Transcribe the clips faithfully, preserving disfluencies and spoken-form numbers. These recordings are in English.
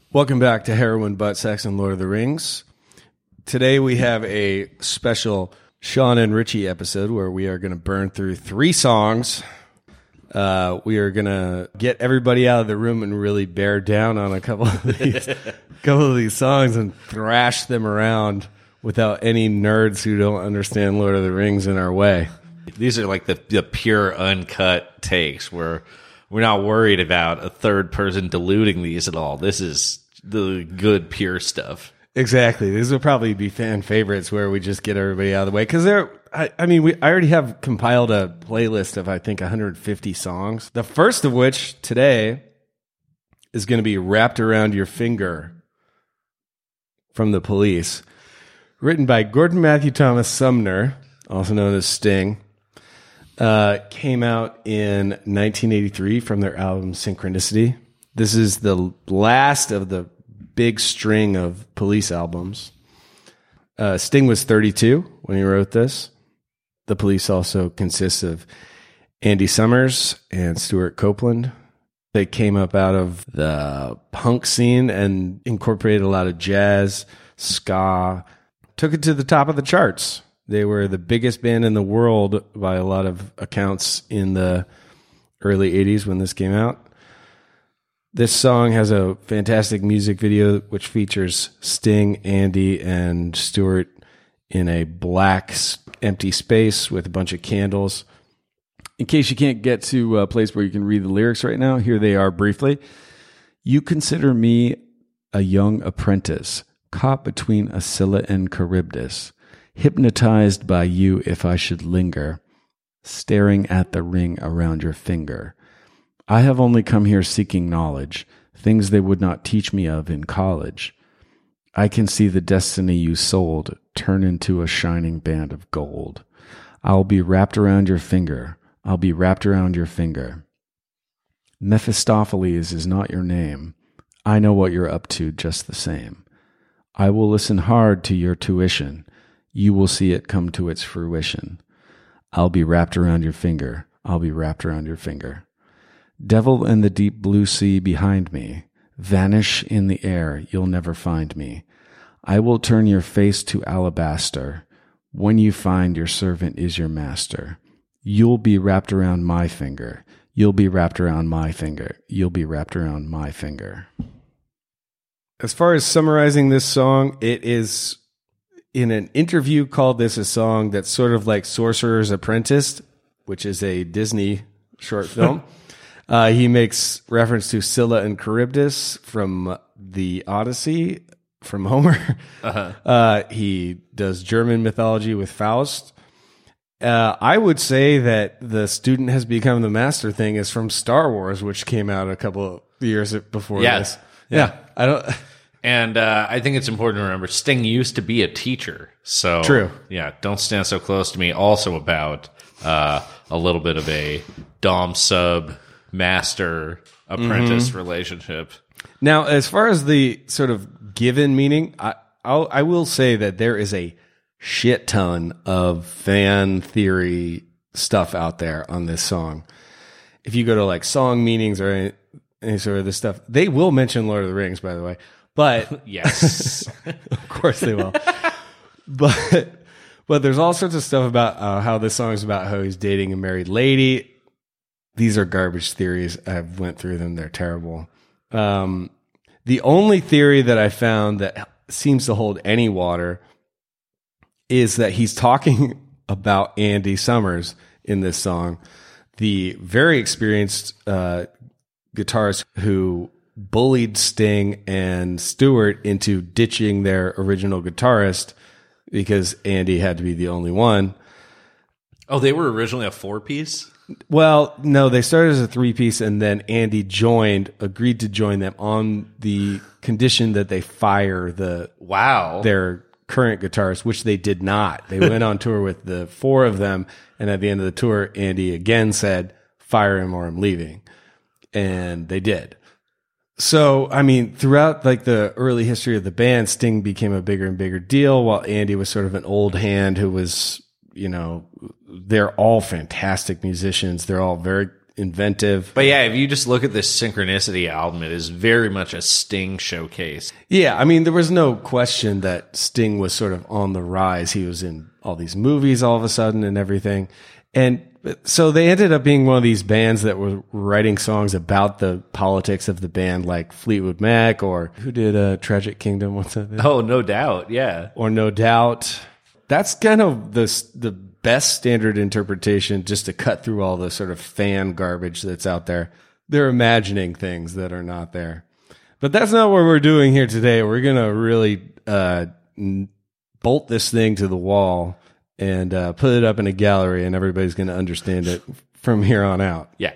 Welcome back to Heroin, Butt, Sex, and Lord of the Rings. Today we have a special Sean and Richie episode where we are going to burn through three songs. Uh, we are going to get everybody out of the room and really bear down on a couple of these, couple of these songs and thrash them around without any nerds who don't understand Lord of the Rings in our way. These are like the, the pure uncut takes where we're not worried about a third person diluting these at all. This is the good, pure stuff. Exactly. These will probably be fan favorites where we just get everybody out of the way. Because they're, I, I mean, we I already have compiled a playlist of, I think, one hundred fifty songs. The first of which today is going to be Wrapped Around Your Finger from The Police. Written by Gordon Matthew Thomas Sumner, also known as Sting. Uh, came out in nineteen eighty-three from their album Synchronicity. This is the last of the big string of Police albums. Uh, Sting was thirty-two when he wrote this. The Police also consists of Andy Summers and Stuart Copeland. They came up out of the punk scene and incorporated a lot of jazz, ska, took it to the top of the charts. They were the biggest band in the world by a lot of accounts in the early eighties when this came out. This song has a fantastic music video which features Sting, Andy, and Stuart in a black empty space with a bunch of candles. In case you can't get to a place where you can read the lyrics right now, here they are briefly. You consider me a young apprentice, caught between Scylla and Charybdis. Hypnotized by you if I should linger, staring at the ring around your finger. I have only come here seeking knowledge, things they would not teach me of in college. I can see the destiny you sold turn into a shining band of gold. I'll be wrapped around your finger, I'll be wrapped around your finger. Mephistopheles is not your name. I know what you're up to just the same. I will listen hard to your tuition. You will see it come to its fruition. I'll be wrapped around your finger. I'll be wrapped around your finger. Devil in the deep blue sea behind me. Vanish in the air. You'll never find me. I will turn your face to alabaster. When you find your servant is your master. You'll be wrapped around my finger. You'll be wrapped around my finger. You'll be wrapped around my finger. As far as summarizing this song, it is... in an interview called this a song that's sort of like Sorcerer's Apprentice, which is a Disney short film. uh, he makes reference to Scylla and Charybdis from the Odyssey from Homer. Uh-huh. Uh, he does German mythology with Faust. Uh, I would say that the student has become the master thing is from Star Wars, which came out a couple of years before yeah. this. Yeah. yeah. I don't... And uh, I think it's important to remember Sting used to be a teacher. So, true. Yeah, Don't Stand So Close to Me, also about uh, a little bit of a Dom sub master apprentice mm-hmm. relationship. Now, as far as the sort of given meaning, I I'll, I will say that there is a shit ton of fan theory stuff out there on this song. If you go to like song meanings or any, any sort of this stuff, they will mention Lord of the Rings, by the way. But yes, of course they will. but but there's all sorts of stuff about uh, how this song is about how he's dating a married lady. These are garbage theories. I've went through them. They're terrible. Um, the only theory that I found that seems to hold any water is that he's talking about Andy Summers in this song, the very experienced uh, guitarist who bullied Sting and Stuart into ditching their original guitarist because Andy had to be the only one. Oh, they were originally a four-piece? Well, no, they started as a three-piece, and then Andy joined, agreed to join them on the condition that they fire the wow their current guitarist, which they did not. They went on tour with the four of them, and at the end of the tour, Andy again said, fire him or I'm leaving. And they did. So, I mean, throughout like the early history of the band, Sting became a bigger and bigger deal, while Andy was sort of an old hand who was, you know, they're all fantastic musicians. They're all very inventive. But yeah, if you just look at this Synchronicity album, it is very much a Sting showcase. Yeah, I mean, there was no question that Sting was sort of on the rise. He was in all these movies all of a sudden and everything. And so they ended up being one of these bands that were writing songs about the politics of the band, like Fleetwood Mac, or who did uh, Tragic Kingdom? What's that? Oh, no doubt. Yeah. Or No Doubt. That's kind of the the best standard interpretation, just to cut through all the sort of fan garbage that's out there. They're imagining things that are not there. But that's not what we're doing here today. We're going to really uh, bolt this thing to the wall and uh, put it up in a gallery, and everybody's going to understand it from here on out. Yeah.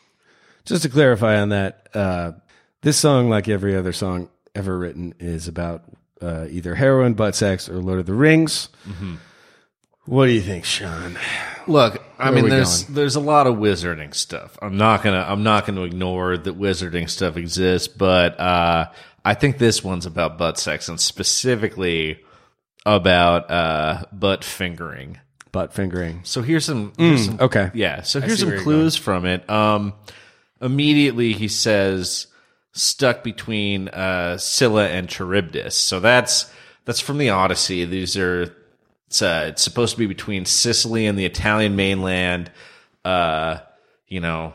Just to clarify on that, uh, this song, like every other song ever written, is about uh, either heroin, butt sex, or Lord of the Rings. Mm-hmm. What do you think, Sean? Look, I Where mean, are we there's going? there's a lot of wizarding stuff. I'm not gonna I'm not gonna ignore that wizarding stuff exists, but uh, I think this one's about butt sex, and specifically about uh, butt fingering. Butt fingering. So here's some, here's some Okay. yeah. So I here's see some where you're clues from it. Um, immediately he says stuck between uh, Scylla and Charybdis. So that's that's from the Odyssey. These are it's, uh, it's supposed to be between Sicily and the Italian mainland. Uh, you know,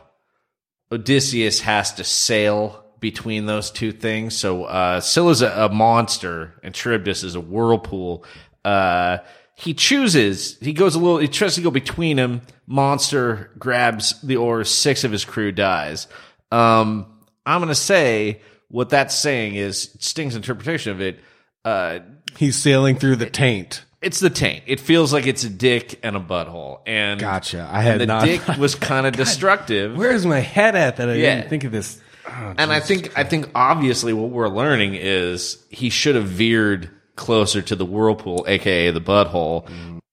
Odysseus has to sail between those two things. So uh, Scylla's a, a monster, and Charybdis is a whirlpool. Uh, he chooses, he goes a little, he tries to go between them. Monster grabs the oars, six of his crew dies. Um, I'm going to say what that's saying is Sting's interpretation of it. Uh, He's sailing through the taint. it's the taint. It feels like it's a dick and a butthole. And Gotcha. I had and the not- dick was kind of destructive. Where's my head at that I Yeah. didn't think of this? Oh, And I think I think obviously what we're learning is he should have veered closer to the whirlpool, aka the butthole.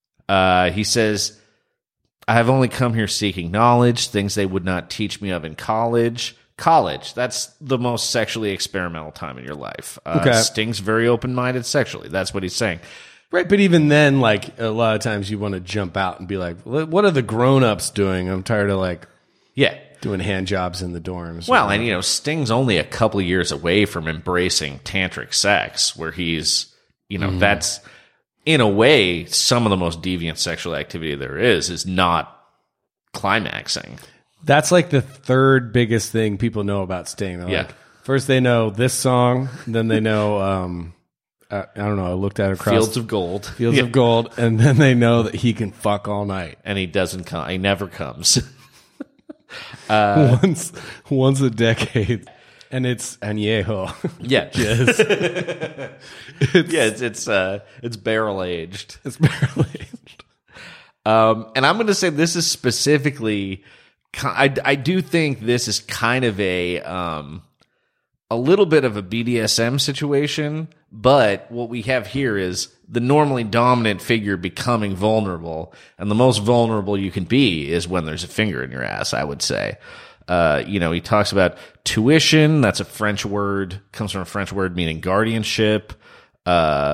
Uh, he says, "I have only come here seeking knowledge, things they would not teach me of in college." College, that's the most sexually experimental time in your life. Uh, Okay. Sting's very open-minded sexually. That's what he's saying. Right, but even then, like, a lot of times you want to jump out and be like, what are the grown-ups doing? I'm tired of, like, Yeah. doing hand jobs in the dorms. Well, and you know, Sting's only a couple of years away from embracing tantric sex, where he's, you know, that's in a way some of the most deviant sexual activity there is is not climaxing. That's like the third biggest thing people know about Sting. They're Yeah. like, first they know this song, then they know, um, uh, I don't know, I looked at across Fields of Gold, Fields Yeah. of Gold, and then they know that he can fuck all night. and he doesn't come. He never comes. once, once a decade. And it's añejo. Yeah, Yes. yeah, it's it's uh, it's barrel aged. It's barely. Um, and I'm going to say this is specifically. I, I do think this is kind of a um, a little bit of a B D S M situation, but what we have here is the normally dominant figure becoming vulnerable, and the most vulnerable you can be is when there's a finger in your ass, I would say. Uh, you know, he talks about tuition. That's a French word, comes from a French word meaning guardianship. Uh,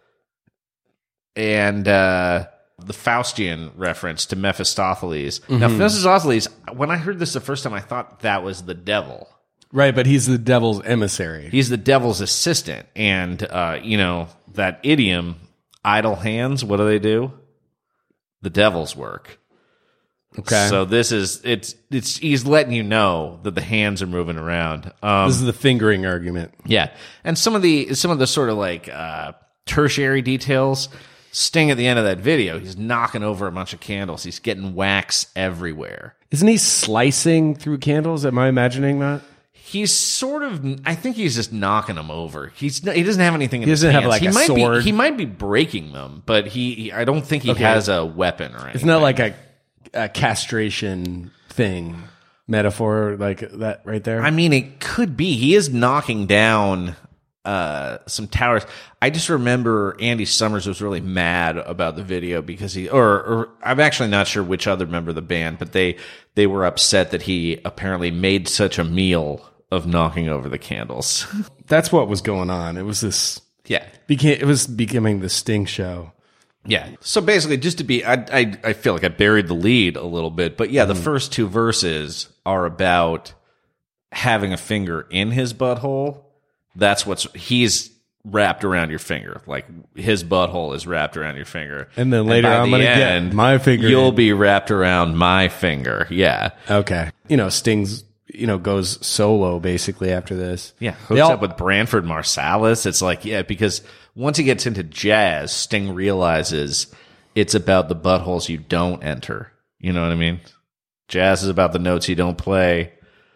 and uh, the Faustian reference to Mephistopheles. Now, Mephistopheles, when I heard this the first time, I thought that was the devil. Right, but he's the devil's emissary. He's the devil's assistant. And, uh, you know, that idiom, idle hands, what do they do? The devil's work. Okay. So this is, it's, it's, he's letting you know that the hands are moving around. Um, This is the fingering argument. yeah. And some of the, some of the sort of like, uh, tertiary details, Sting at the end of that video, he's knocking over a bunch of candles. He's getting wax everywhere. Isn't he slicing through candles? Am I imagining that? He's sort of, I think he's just knocking them over. He's he doesn't have anything in He his doesn't have, hands. like, he a might sword. Be, he might be breaking them, but he, he I don't think he Okay. has a weapon or anything. It's not like a, a castration thing metaphor like that right there. I mean, it could be. He is knocking down uh, some towers. I just remember Andy Summers was really mad about the video because he, or, or I'm actually not sure which other member of the band, but they they were upset that he apparently made such a meal of knocking over the candles. That's what was going on. It was this. Yeah. Became it was becoming the Sting show. Yeah. So basically, just to be, I, I, I feel like I buried the lead a little bit, but yeah, the first two verses are about having a finger in his butthole. That's what's, he's wrapped around your finger. Like his butthole is wrapped around your finger. And then later by I'm the going to get end, my finger. You'll in. be wrapped around my finger. Yeah. Okay. You know, Sting's, you know, goes solo basically after this. Yeah. They Hooks all- up with Branford Marsalis. It's like, yeah, because once he gets into jazz, Sting realizes it's about the buttholes you don't enter. You know what I mean? Jazz is about the notes you don't play.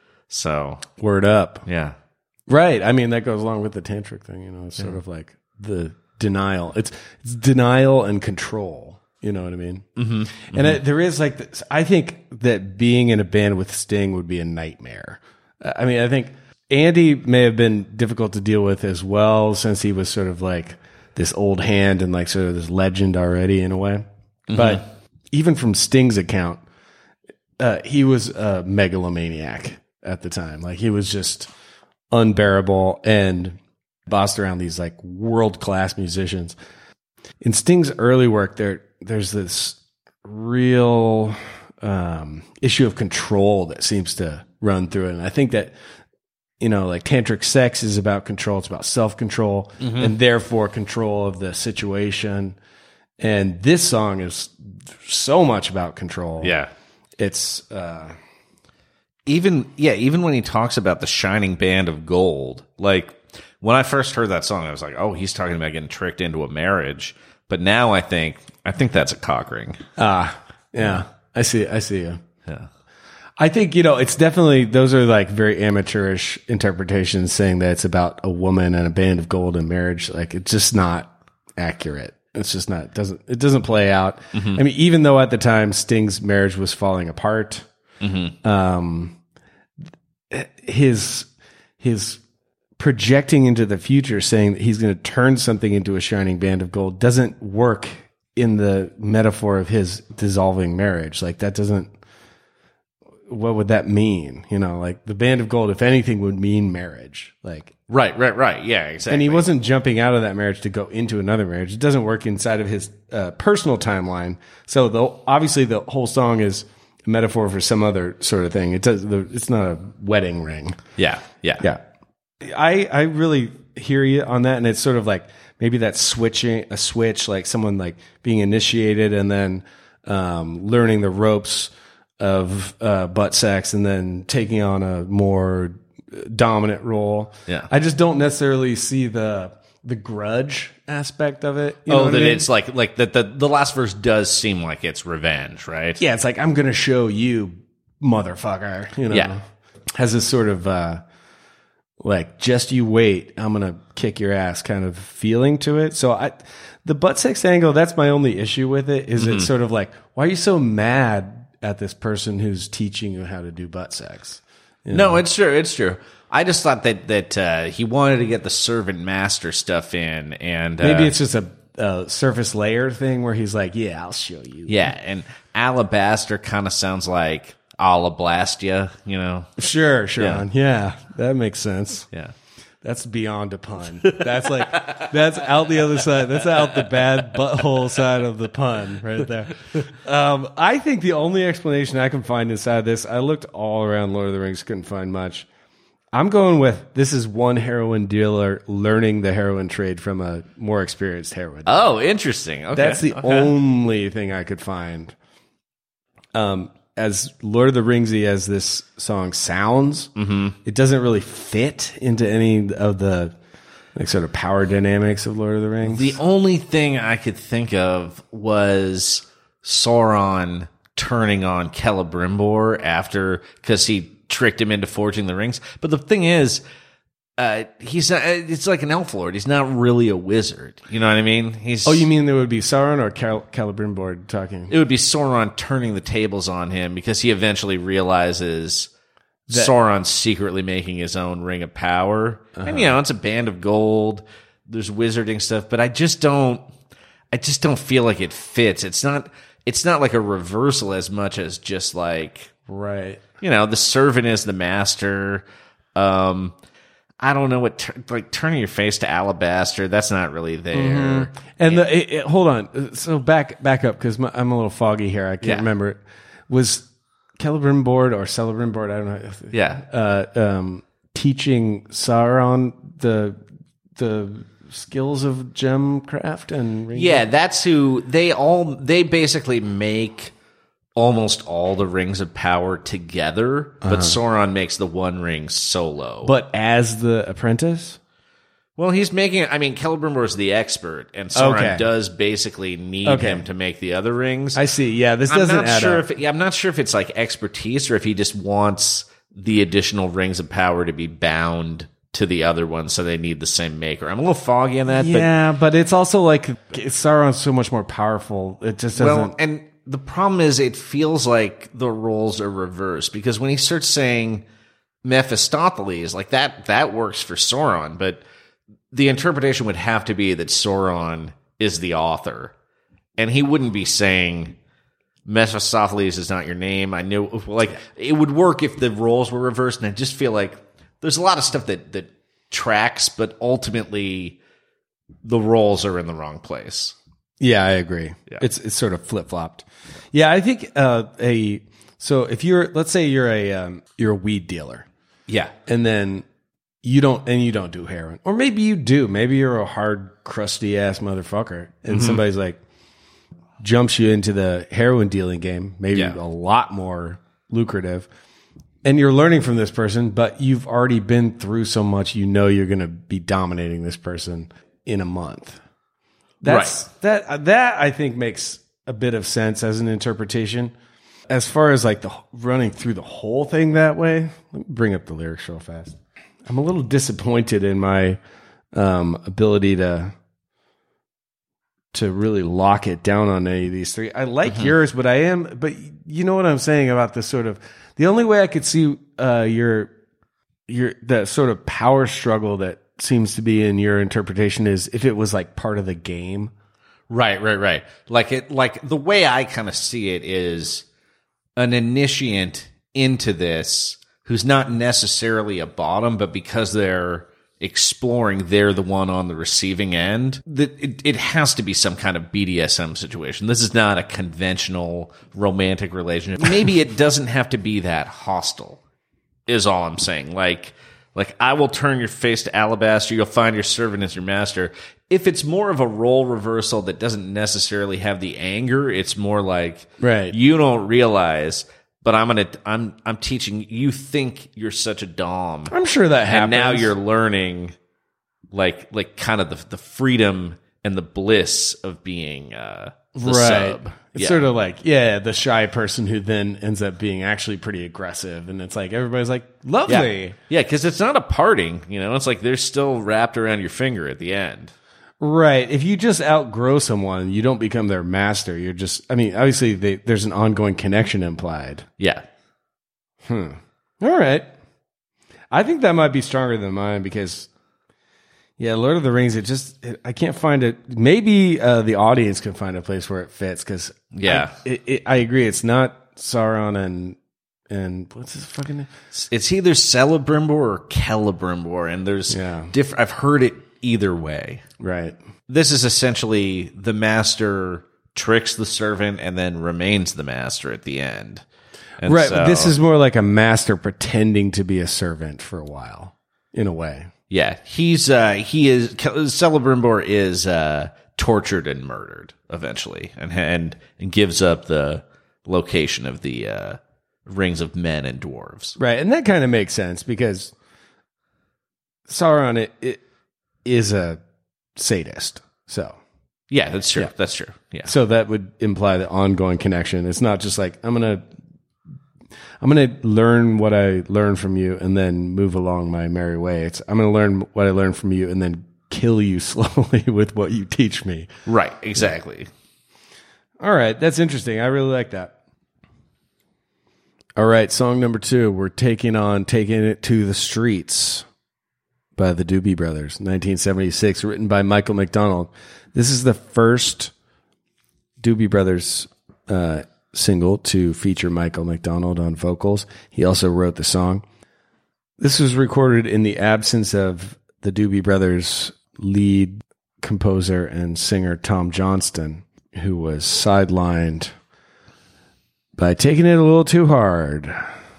So, Word up. yeah. Right. I mean, that goes along with the tantric thing, you know, it's sort of like the denial. It's, it's denial and control. You know what I mean? Mm-hmm. And it, there is like, this, I think that being in a band with Sting would be a nightmare. I mean, I think Andy may have been difficult to deal with as well, since he was sort of like this old hand and like sort of this legend already in a way. Mm-hmm. But even from Sting's account, uh, he was a megalomaniac at the time. Like he was just unbearable and bossed around these like world-class musicians. In Sting's early work, there there's this real um, issue of control that seems to run through it. And I think that, you know, like tantric sex is about control. It's about self-control mm-hmm. and therefore control of the situation. And this song is so much about control. Yeah. It's, uh, even, yeah, even when he talks about the shining band of gold, like when I first heard that song, I was like, oh, he's talking about getting tricked into a marriage. But now I think, I think that's a cock ring. Ah, yeah, I see, I see you. Yeah. I think, you know, it's definitely, those are like very amateurish interpretations saying that it's about a woman and a band of gold and marriage. Like it's just not accurate. It's just not, it doesn't, it doesn't play out. Mm-hmm. I mean, even though at the time Sting's marriage was falling apart, mm-hmm. um, his, his projecting into the future saying that he's going to turn something into a shining band of gold doesn't work in the metaphor of his dissolving marriage. Like that doesn't, what would that mean? You know, like the band of gold, if anything, would mean marriage. Like, right, right, right. Yeah, exactly. And he wasn't jumping out of that marriage to go into another marriage. It doesn't work inside of his uh, personal timeline. So the, obviously the whole song is a metaphor for some other sort of thing. It does, the, it's not a wedding ring. Yeah, yeah. Yeah. I, I really hear you on that. And it's sort of like maybe that switching, a switch, like someone like being initiated and then um, learning the ropes of uh, butt sex and then taking on a more dominant role. Yeah. I just don't necessarily see the the grudge aspect of it. You oh, know what that I mean? it's like like that the, the last verse does seem like it's revenge, right? Yeah, it's like, I'm going to show you, motherfucker. You know, Yeah. Has this sort of uh, like, just you wait, I'm going to kick your ass kind of feeling to it. So I, the butt sex angle, that's my only issue with it, is mm-hmm. it's sort of like, why are you so mad at this person who's teaching you how to do butt sex? You know? No, it's true. It's true. I just thought that that uh, he wanted to get the servant master stuff in, and uh, maybe it's just a, a surface layer thing where he's like, "Yeah, I'll show you." Yeah, and alabaster kind of sounds like alablastia, you know? Sure, Sean. Yeah. yeah, that makes sense. Yeah. That's beyond a pun. That's like, that's out the other side. That's out the bad butthole side of the pun right there. Um, I think the only explanation I can find inside this, I looked all around Lord of the Rings, couldn't find much. I'm going with, this is one heroin dealer learning the heroin trade from a more experienced heroin dealer. Oh, interesting. Okay. That's the okay. only thing I could find. Um, as Lord of the Ringsy as this song sounds, mm-hmm. it doesn't really fit into any of the like sort of power dynamics of Lord of the Rings. The only thing I could think of was Sauron turning on Celebrimbor after, because he tricked him into forging the rings. But the thing is, uh, he's not, it's like an elf lord. He's not really a wizard. You know what I mean? He's. Oh, you mean there would be Sauron or Cal- Celebrimbor talking? It would be Sauron turning the tables on him because he eventually realizes that Sauron's secretly making his own ring of power. Uh-huh. And, you know, it's a band of gold. There's wizarding stuff, but I just don't, I just don't feel like it fits. It's not, it's not like a reversal as much as just like, right. You know, the servant is the master. Um, I don't know what, tur- like turning your face to alabaster, that's not really there. Mm-hmm. And the, it, it, hold on. So back back up because I'm a little foggy here. I can't Yeah. remember. It. Was Celebrimbor or Celebrimbor, I don't know. Yeah. Uh, um, teaching Sauron the the skills of gem craft and ring Yeah, that's who they all, they basically make almost all the rings of power together, but Sauron makes the one ring solo. But as the apprentice? Well, he's making it. I mean, Celebrimbor is the expert, and Sauron Okay. does basically need Okay. him to make the other rings. I see. Yeah, this I'm doesn't not add sure up. if yeah, I'm not sure if it's like expertise or if he just wants the additional rings of power to be bound to the other one, so they need the same maker. I'm a little foggy on that, Yeah, but it's also like Sauron's so much more powerful. It just but doesn't. well, and the problem is it feels like the roles are reversed because when he starts saying Mephistopheles, like that, that works for Sauron, but the interpretation would have to be that Sauron is the author, and he wouldn't be saying Mephistopheles is not your name. I knew, like, it would work if the roles were reversed, and I just feel like there's a lot of stuff that that tracks, but ultimately the roles are in the wrong place. Yeah, I agree. Yeah. It's it's sort of flip flopped. Yeah, I think uh, a so if you're let's say you're a um, you're a weed dealer, Yeah, and then you don't and you don't do heroin, or maybe you do. Maybe you're a hard, crusty ass motherfucker, and somebody's like jumps you into the heroin dealing game. Maybe Yeah. a lot more lucrative, and you're learning from this person, but you've already been through so much. You know you're going to be dominating this person in a month. That's that that I think makes a bit of sense as an interpretation. As far as like the running through the whole thing that way, let me bring up the lyrics real fast. I'm a little disappointed in my um, ability to to really lock it down on any of these three. I like yours, but I am. But you know what I'm saying about this sort of. The only way I could see uh, your your that sort of power struggle that seems to be in your interpretation is if it was like part of the game. right, right, right. Like it, like the way I kind of see it is an initiant into this who's not necessarily a bottom, but because they're exploring, they're the one on the receiving end. That it, it has to be some kind of B D S M situation. This is not a conventional romantic relationship. Maybe it doesn't have to be that hostile, is all I'm saying. Like, like I will turn your face to alabaster. You'll find your servant as your master. If it's more of a role reversal that doesn't necessarily have the anger, it's more like, Right. you don't realize, but I'm gonna, I'm, I'm teaching. You think you're such a dom, I'm sure that happens. and now you're learning, like, like kind of the the freedom and the bliss of being uh, the right. sub. It's Yeah. sort of like, yeah, the shy person who then ends up being actually pretty aggressive. And it's like, everybody's like, lovely. Yeah, yeah, because it's not a parting. You know, it's like they're still wrapped around your finger at the end. Right. If you just outgrow someone, you don't become their master. You're just, I mean, obviously they, there's an ongoing connection implied. Yeah, All right. I think that might be stronger than mine because, yeah, Lord of the Rings, it just, it, I can't find it. Maybe uh, the audience can find a place where it fits because, Yeah. I, it, it, I agree. It's not Sauron and, and what's his fucking name? it's either Celebrimbor or Celebrimbor, and there's Yeah. different. I've heard it either way. Right. This is essentially the master tricks the servant and then remains the master at the end. And Right. so- This is more like a master pretending to be a servant for a while, in a way. yeah. He's uh, he is Celebrimbor is uh, tortured and murdered eventually, and and and gives up the location of the uh, rings of men and dwarves. Right. And that kind of makes sense because Sauron it, it is a sadist. So, Yeah, that's true. Yeah. That's true. Yeah. so that would imply the ongoing connection. It's not just like, I'm going to, I'm going to learn what I learned from you and then move along my merry way. It's, I'm going to learn what I learned from you and then kill you slowly with what you teach me. Right. Exactly. All right. That's interesting. I really like that. All right. Song number two. We're taking on Taking It to the Streets by the Doobie Brothers, nineteen seventy-six, written by Michael McDonald. This is the first Doobie Brothers uh, single to feature Michael McDonald on vocals. He also wrote the song. This was recorded in the absence of the Doobie Brothers' lead composer and singer Tom Johnston, who was sidelined by taking it a little too hard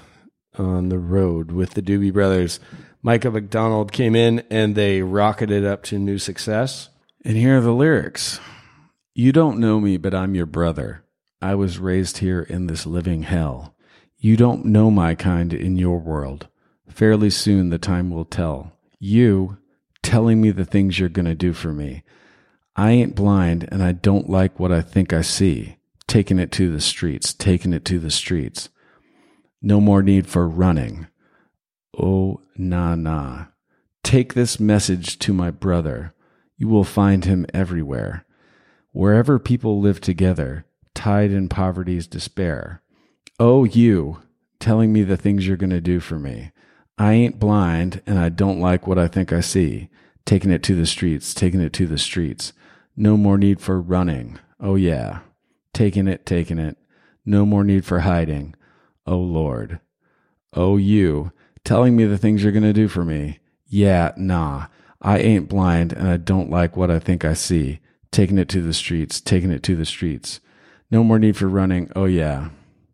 on the road with the Doobie Brothers. Micah McDonald came in and they rocketed up to new success. And here are the lyrics. You don't know me, but I'm your brother. I was raised here in this living hell. You don't know my kind in your world. Fairly soon the time will tell. You telling me the things you're going to do for me. I ain't blind and I don't like what I think I see. Taking it to the streets, taking it to the streets. No more need for running. Oh, nah, nah. Take this message to my brother. You will find him everywhere. Wherever people live together, tied in poverty's despair. Oh, you, telling me the things you're going to do for me. I ain't blind, and I don't like what I think I see. Taking it to the streets, taking it to the streets. No more need for running. Oh, yeah. Taking it, taking it. No more need for hiding. Oh, Lord. Oh, you, telling me the things you're going to do for me. Yeah, nah. I ain't blind, and I don't like what I think I see. Taking it to the streets, taking it to the streets. No more need for running. Oh, yeah.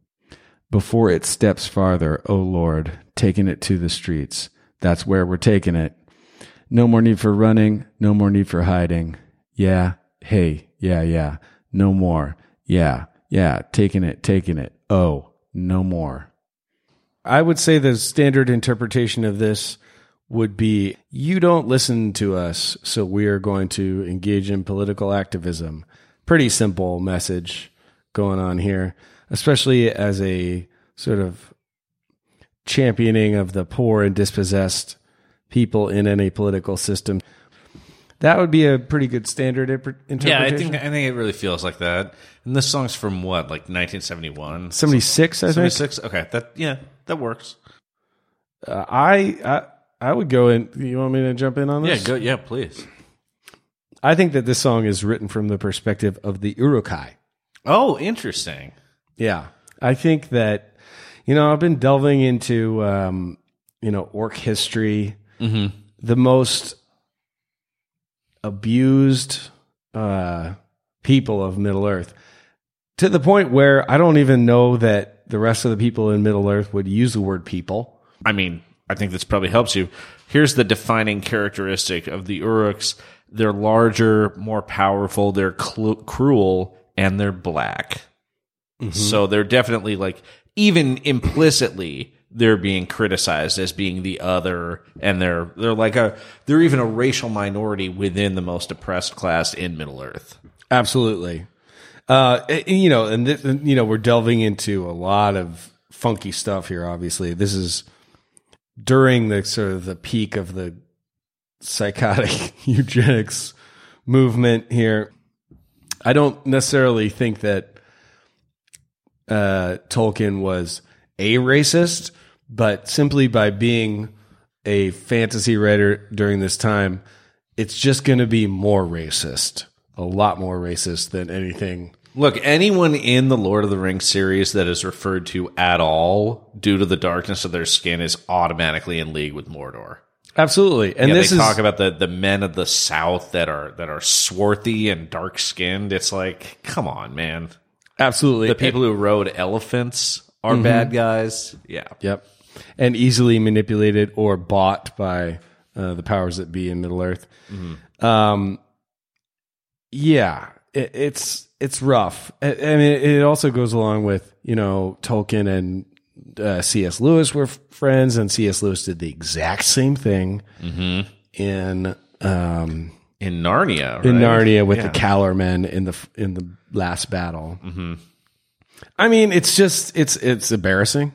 Before it steps farther, oh, Lord, taking it to the streets. That's where we're taking it. No more need for running. No more need for hiding. Yeah. Hey. Yeah, yeah. No more. Yeah. Yeah. Taking it, taking it. Oh, no more. I would say the standard interpretation of this would be, you don't listen to us, so we are going to engage in political activism. Pretty simple message going on here, especially as a sort of championing of the poor and dispossessed people in any political system. That would be a pretty good standard interpretation. Yeah, I think I think it really feels like that. And this song's from what, like nineteen seventy-one? seventy-six, I think. seventy-six? Okay, that yeah, that works. Uh, I, I I would go in. You want me to jump in on this? Yeah, go. Yeah, please. I think that this song is written from the perspective of the Uruk-hai. Oh, interesting. Yeah, I think that, you know, I've been delving into, um, you know, orc history. Mm-hmm. The most abused uh, people of Middle Earth, to the point where I don't even know that the rest of the people in Middle Earth would use the word people. I mean, I think this probably helps you. Here's the defining characteristic of the Uruks. They're larger, more powerful, they're cl- cruel, and they're black. Mm-hmm. So they're definitely, like, even implicitly, they're being criticized as being the other, and they're they're like a they're even a racial minority within the most oppressed class in Middle Earth. Absolutely. Uh, and, you know, and this, you know, we're delving into a lot of funky stuff here. Obviously, this is during the sort of the peak of the psychotic eugenics movement here. I don't necessarily think that uh, Tolkien was a racist, but simply by being a fantasy writer during this time, it's just going to be more racist, a lot more racist than anything. Look, anyone in the Lord of the Rings series that is referred to at all due to the darkness of their skin is automatically in league with Mordor. Absolutely. And yeah, this they is, talk about the, the men of the South that are that are swarthy and dark skinned. It's like, come on, man. Absolutely. The people who rode elephants are mm-hmm. bad guys. Yeah. Yep. And easily manipulated or bought by uh, the powers that be in Middle Earth. Mm-hmm. Um, yeah, it, it's it's rough. I, I mean, it also goes along with, you know, Tolkien and uh, C S Lewis were f- friends, and C S Lewis did the exact same thing mm-hmm. in um, in Narnia. Right? In Narnia with yeah. the Calormen in the in the last battle. Mm-hmm. I mean, it's just it's it's embarrassing.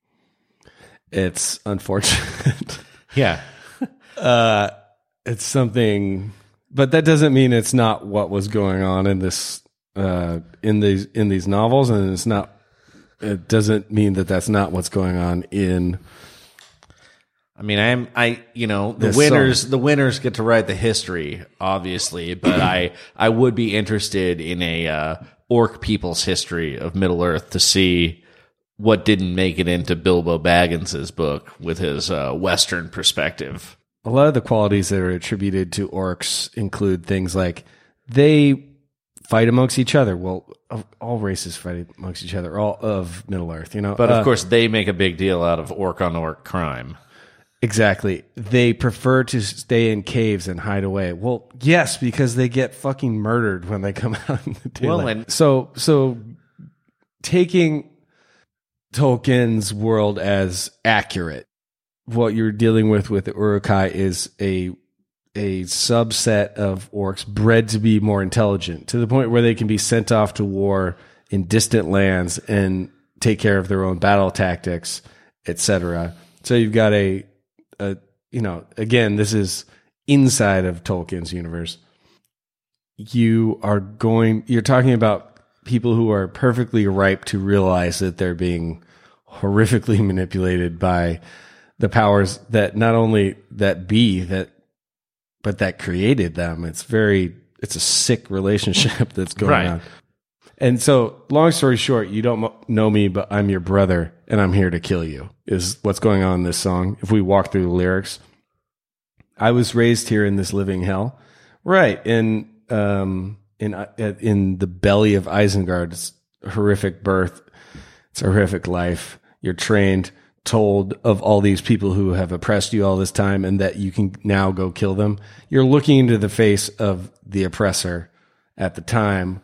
It's unfortunate. Yeah. uh, it's something, but that doesn't mean it's not what was going on in this uh, in these in these novels, and it's not. It doesn't mean that that's not what's going on in. I mean, I'm I you know the winners song. The winners get to write the history, obviously, but I I would be interested in a uh, orc people's history of Middle Earth to see what didn't make it into Bilbo Baggins's book with his uh, Western perspective. A lot of the qualities that are attributed to orcs include things like they fight amongst each other. Well, all races fight amongst each other, all of Middle Earth, you know. But of uh, course, they make a big deal out of orc on orc crime. Exactly. They prefer to stay in caves and hide away. Well, yes, because they get fucking murdered when they come out in the daylight. Well, and- so, so taking Tolkien's world as accurate, what you're dealing with with the Uruk-hai is a a subset of orcs bred to be more intelligent, to the point where they can be sent off to war in distant lands and take care of their own battle tactics, et cetera. So you've got a, a, you know, again, this is inside of Tolkien's universe. You are going, you're talking about people who are perfectly ripe to realize that they're being horrifically manipulated by the powers that not only that be that, but that created them. It's very, it's a sick relationship that's going Right. on. And so, long story short, you don't mo- know me, but I'm your brother, and I'm here to kill you, is what's going on in this song. If we walk through the lyrics, I was raised here in this living hell. Right. In, um, in, uh, in the belly of Isengard. It's a horrific birth. It's a horrific life. You're trained, told of all these people who have oppressed you all this time and that you can now go kill them. You're looking into the face of the oppressor at the time.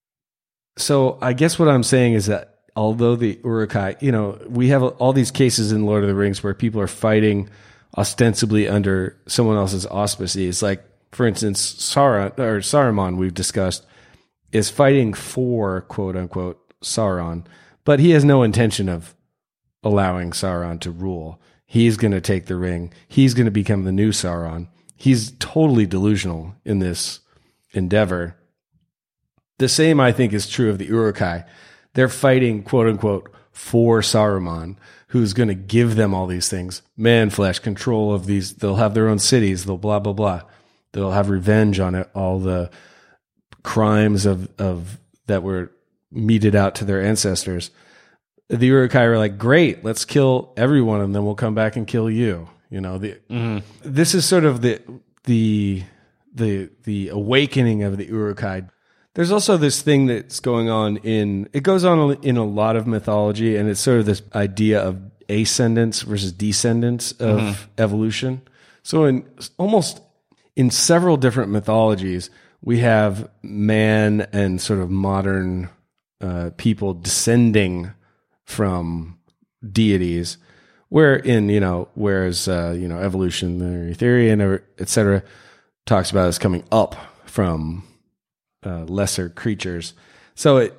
So I guess what I'm saying is that although the Uruk-hai, you know, we have all these cases in Lord of the Rings where people are fighting ostensibly under someone else's auspices. Like, for instance, Sauron, or Saruman, we've discussed, is fighting for, quote unquote, Sauron, but he has no intention of allowing Sauron to rule. He's going to take the ring. He's going to become the new Sauron. He's totally delusional in this endeavor. The same, I think, is true of the Uruk-hai. They're fighting, quote unquote, for Saruman, who's going to give them all these things. Man flesh, control of these. They'll have their own cities. They'll blah, blah, blah. They'll have revenge on it, all the crimes of, of that were meted out to their ancestors. The Uruk-hai are like, great, let's kill everyone, and then we'll come back and kill you. You know, the, mm-hmm. This is sort of the the the the awakening of the Uruk-hai. There's also this thing that's going on in it goes on in a lot of mythology, and it's sort of this idea of ascendance versus descendants of mm-hmm. evolution. So in almost in several different mythologies, we have man and sort of modern uh, people descending from deities, where in, you know, whereas, uh, you know, evolutionary theory and et cetera talks about us coming up from uh, lesser creatures. So it,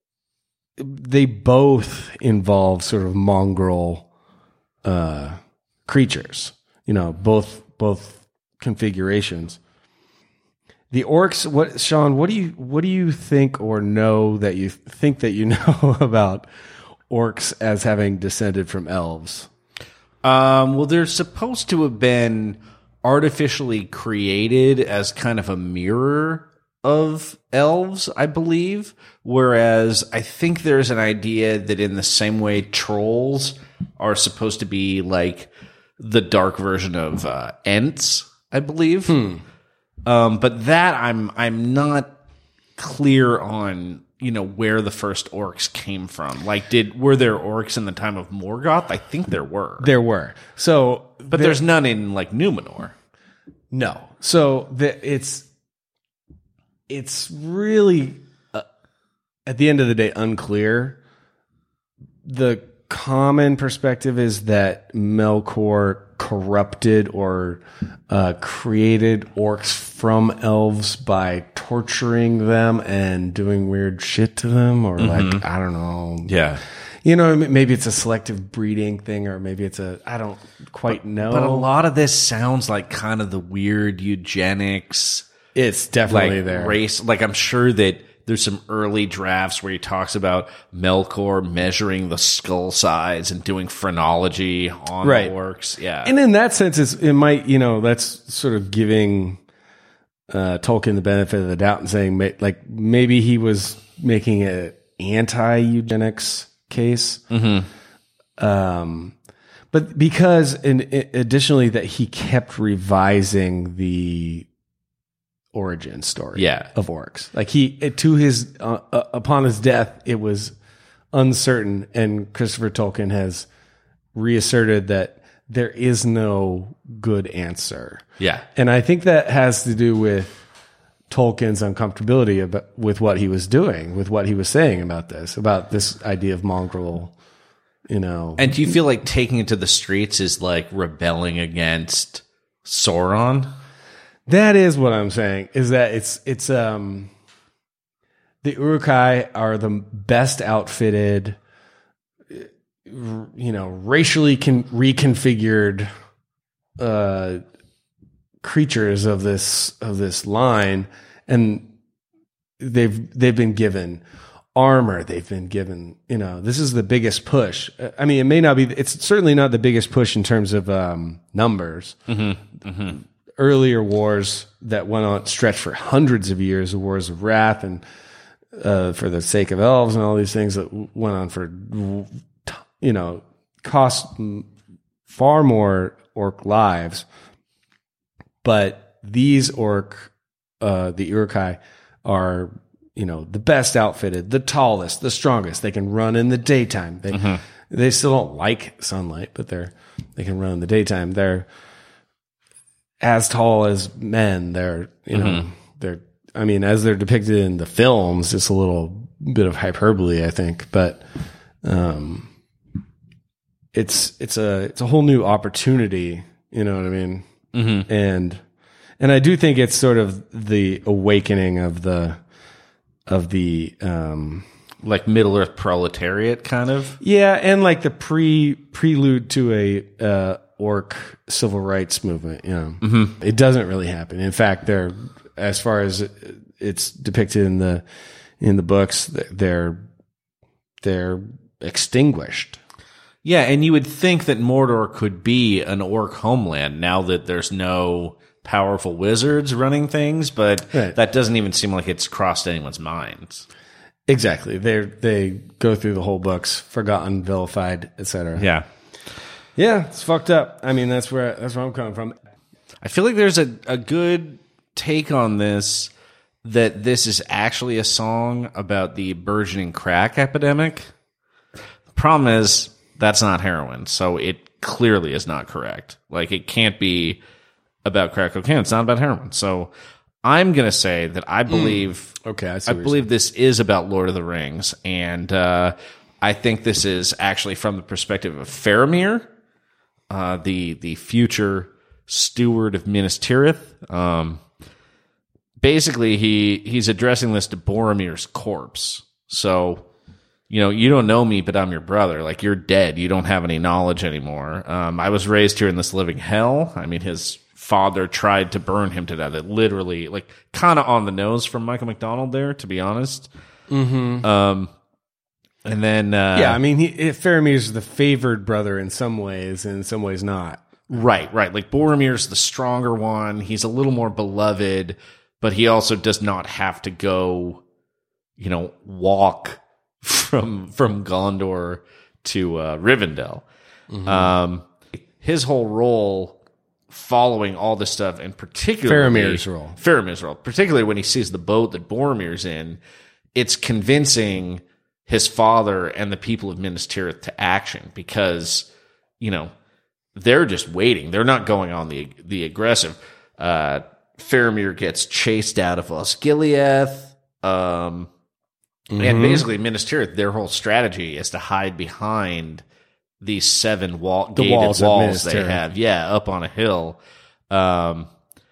they both involve sort of mongrel uh, creatures, you know, both, both configurations. The orcs, what, Sean, what do you, what do you think or know that you think that you know about orcs as having descended from elves? Um, well, they're supposed to have been artificially created as kind of a mirror of elves, I believe. Whereas I think there's an idea that in the same way trolls are supposed to be like the dark version of uh, Ents, I believe. Hmm. Um, but that I'm I'm not clear on. You know, where the first orcs came from. Like, did were there orcs in the time of Morgoth? I think there were. There were. So, but there, there's none in like Numenor. No. So the, it's it's really uh, at the end of the day unclear. The common perspective is that Melkor corrupted or uh, created orcs from elves by torturing them and doing weird shit to them, or mm-hmm. like, I don't know. Yeah. You know, maybe it's a selective breeding thing, or maybe it's a, I don't quite but, know. But a lot of this sounds like kind of the weird eugenics. It's definitely like there. Race. Like, I'm sure that there's some early drafts where he talks about Melkor measuring the skull size and doing phrenology on right. the orcs. Yeah. And in that sense, it's, it might, you know, that's sort of giving uh, Tolkien the benefit of the doubt and saying, like, maybe he was making an anti-eugenics case. Mm-hmm. Um, but because, in, in, additionally, that he kept revising the origin story Yeah. of orcs. Like he, to his, uh, uh, upon his death, it was uncertain, and Christopher Tolkien has reasserted that there is no good answer. Yeah. And I think that has to do with Tolkien's uncomfortability about, with what he was doing, with what he was saying about this, about this idea of mongrel, you know. And do you feel like taking it to the streets is like rebelling against Sauron? That is what I'm saying, is that it's, it's, um, the Uruk-hai are the best outfitted, you know, racially con- reconfigured, uh, creatures of this of this line, and they've they've been given armor, they've been given, you know, this is the biggest push. I mean, it may not be, it's certainly not the biggest push in terms of um numbers. Mm-hmm. Mm-hmm. Earlier wars that went on stretched for hundreds of years, the Wars of Wrath and uh for the sake of elves and all these things that went on for, you know, cost far more orc lives. But these orc, uh, the Uruk-hai, are, you know, the best outfitted, the tallest, the strongest. They can run in the daytime. They mm-hmm. they still don't like sunlight, but they're they can run in the daytime. They're as tall as men. They're you know mm-hmm. they're I mean, as they're depicted in the films, it's a little bit of hyperbole, I think, but um, it's it's a it's a whole new opportunity. You know what I mean? Mm-hmm. And and I do think it's sort of the awakening of the of the um, like Middle Earth proletariat kind of. Yeah, and like the pre prelude to a uh, orc civil rights movement. You know, mm-hmm. It doesn't really happen. In fact, they're, as far as it's depicted in the in the books, they're they're extinguished. Yeah, and you would think that Mordor could be an orc homeland now that there's no powerful wizards running things, but right. that doesn't even seem like it's crossed anyone's minds. Exactly. They they go through the whole books, forgotten, vilified, et cetera. Yeah. Yeah, it's fucked up. I mean, that's where that's where I'm coming from. I feel like there's a, a good take on this, that this is actually a song about the burgeoning crack epidemic. The problem is, that's not heroin, so it clearly is not correct. Like, it can't be about crack cocaine. It's not about heroin. So I'm going to say that I believe mm. okay, I, see I believe this is about Lord of the Rings, and uh, I think this is actually from the perspective of Faramir, uh, the the future steward of Minas Tirith. Um, basically, he he's addressing this to Boromir's corpse. So, you know, you don't know me, but I'm your brother. Like, you're dead. You don't have any knowledge anymore. Um, I was raised here in this living hell. I mean, his father tried to burn him to death. It literally, like, kind of on the nose from Michael McDonald there, to be honest. Mm-hmm. Um, and then... Uh, yeah, I mean, he, Faramir's the favored brother in some ways, and in some ways not. Right, right. Like, Boromir's the stronger one. He's a little more beloved, but he also does not have to go, you know, walk from from Gondor to uh, Rivendell. Mm-hmm. Um, his whole role following all this stuff, and particularly Faramir's role, Faramir's role, particularly when he sees the boat that Boromir's in, it's convincing his father and the people of Minas Tirith to action, because, you know, they're just waiting. They're not going on the the aggressive. Uh, Faramir gets chased out of Osgiliath. Um, Mm-hmm. And basically, Minas Tirith, their whole strategy is to hide behind these seven wall the gated walls, walls they have. Yeah, up on a hill. Um,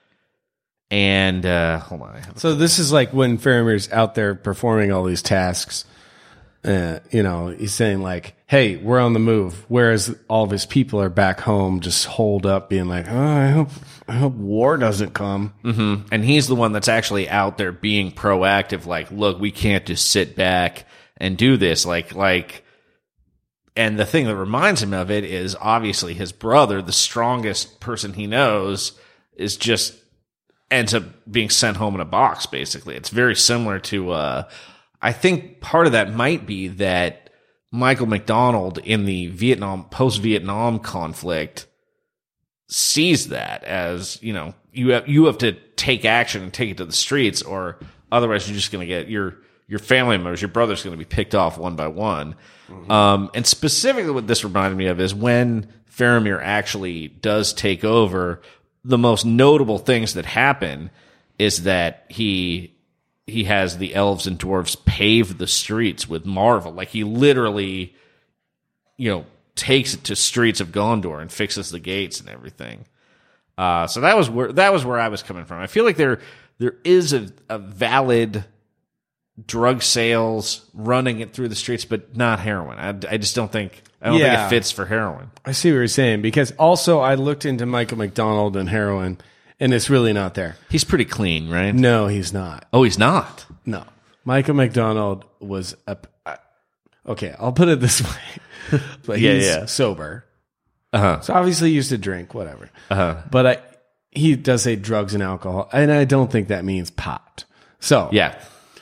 and uh, hold on. So this is like when Faramir's out there performing all these tasks. Uh, you know, he's saying like, "Hey, we're on the move," whereas all of his people are back home, just holed up, being like, "Oh, I hope, I hope war doesn't come." Mm-hmm. And he's the one that's actually out there being proactive. Like, look, we can't just sit back and do this. Like, like, and the thing that reminds him of it is obviously his brother, the strongest person he knows, is just ends up being sent home in a box. Basically, it's very similar to. Uh, I think part of that might be that Michael McDonald in the Vietnam post-Vietnam conflict sees that as, you know, you have, you have to take action and take it to the streets, or otherwise you're just going to get your your family members, your brother's going to be picked off one by one. Mm-hmm. Um, and specifically what this reminded me of is when Faramir actually does take over, the most notable things that happen is that he he has the elves and dwarves pave the streets with marble. Like, he literally, you know, takes it to streets of Gondor and fixes the gates and everything. Uh, so that was where that was where I was coming from. I feel like there there is a, a valid drug sales running it through the streets, but not heroin. I, I just don't think I don't Yeah. think it fits for heroin. I see what you're saying, because also I looked into Michael McDonald and heroin, and it's really not there. He's pretty clean, right? No, he's not. Oh, he's not. No. Michael McDonald was a. I- Okay, I'll put it this way. But Yeah, he's yeah. sober. Uh-huh. So obviously he used to drink, whatever. Uh-huh. But I, he does say drugs and alcohol, and I don't think that means pot. So Yeah.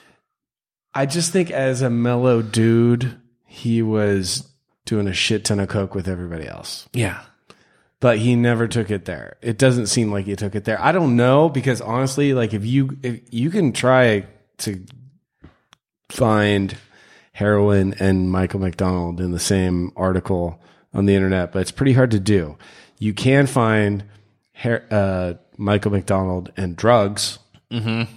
I just think as a mellow dude, he was doing a shit ton of coke with everybody else. Yeah. But he never took it there. It doesn't seem like he took it there. I don't know, because honestly, like if you if you can try to find heroin and Michael McDonald in the same article on the internet, but it's pretty hard to do. You can find her, uh, Michael McDonald and drugs. Mm-hmm.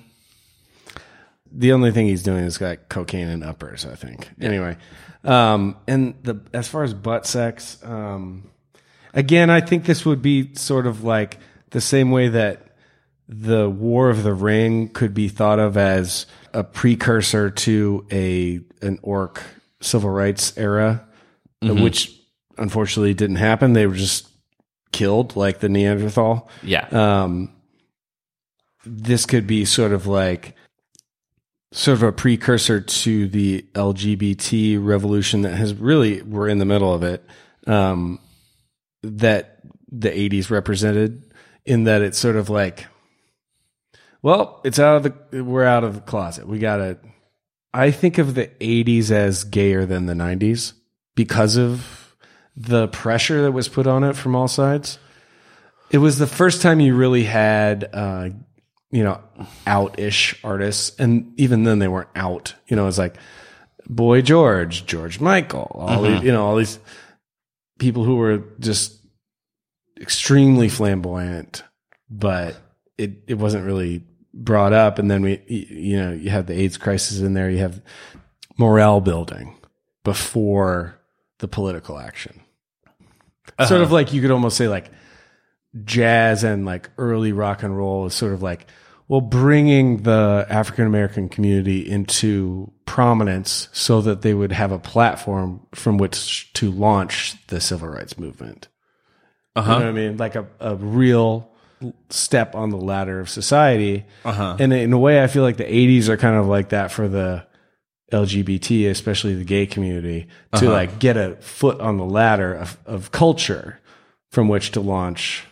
The only thing he's doing is got cocaine and uppers, I think. Anyway, um, and the as far as butt sex, um, again, I think this would be sort of like the same way that the War of the Ring could be thought of as a precursor to a an orc civil rights era, Mm-hmm. which unfortunately didn't happen. They were just killed like the Neanderthal. Yeah. Um, this could be sort of like sort of a precursor to the L G B T revolution that has really, we're in the middle of it, um, that the eighties represented, in that it's sort of like, well, it's out of the, we're out of the closet. We got to, I think of the eighties as gayer than the nineties because of the pressure that was put on it from all sides. It was the first time you really had, uh, you know, out-ish artists. And even then they weren't out. You know, it's like Boy George, George Michael, all Mm-hmm. these, you know, all these people who were just extremely flamboyant, but it, it wasn't really brought up. And then we, you know, you have the AIDS crisis in there. You have morale building before the political action. Uh-huh. Sort of like, you could almost say like jazz and like early rock and roll is sort of like, well, bringing the African American community into prominence so that they would have a platform from which to launch the civil rights movement. Uh-huh. You know what I mean? Like a, a real step on the ladder of society. Uh-huh. And in a way, I feel like the eighties are kind of like that for the L G B T, especially the gay community, to Uh-huh. like get a foot on the ladder of, of culture from which to launch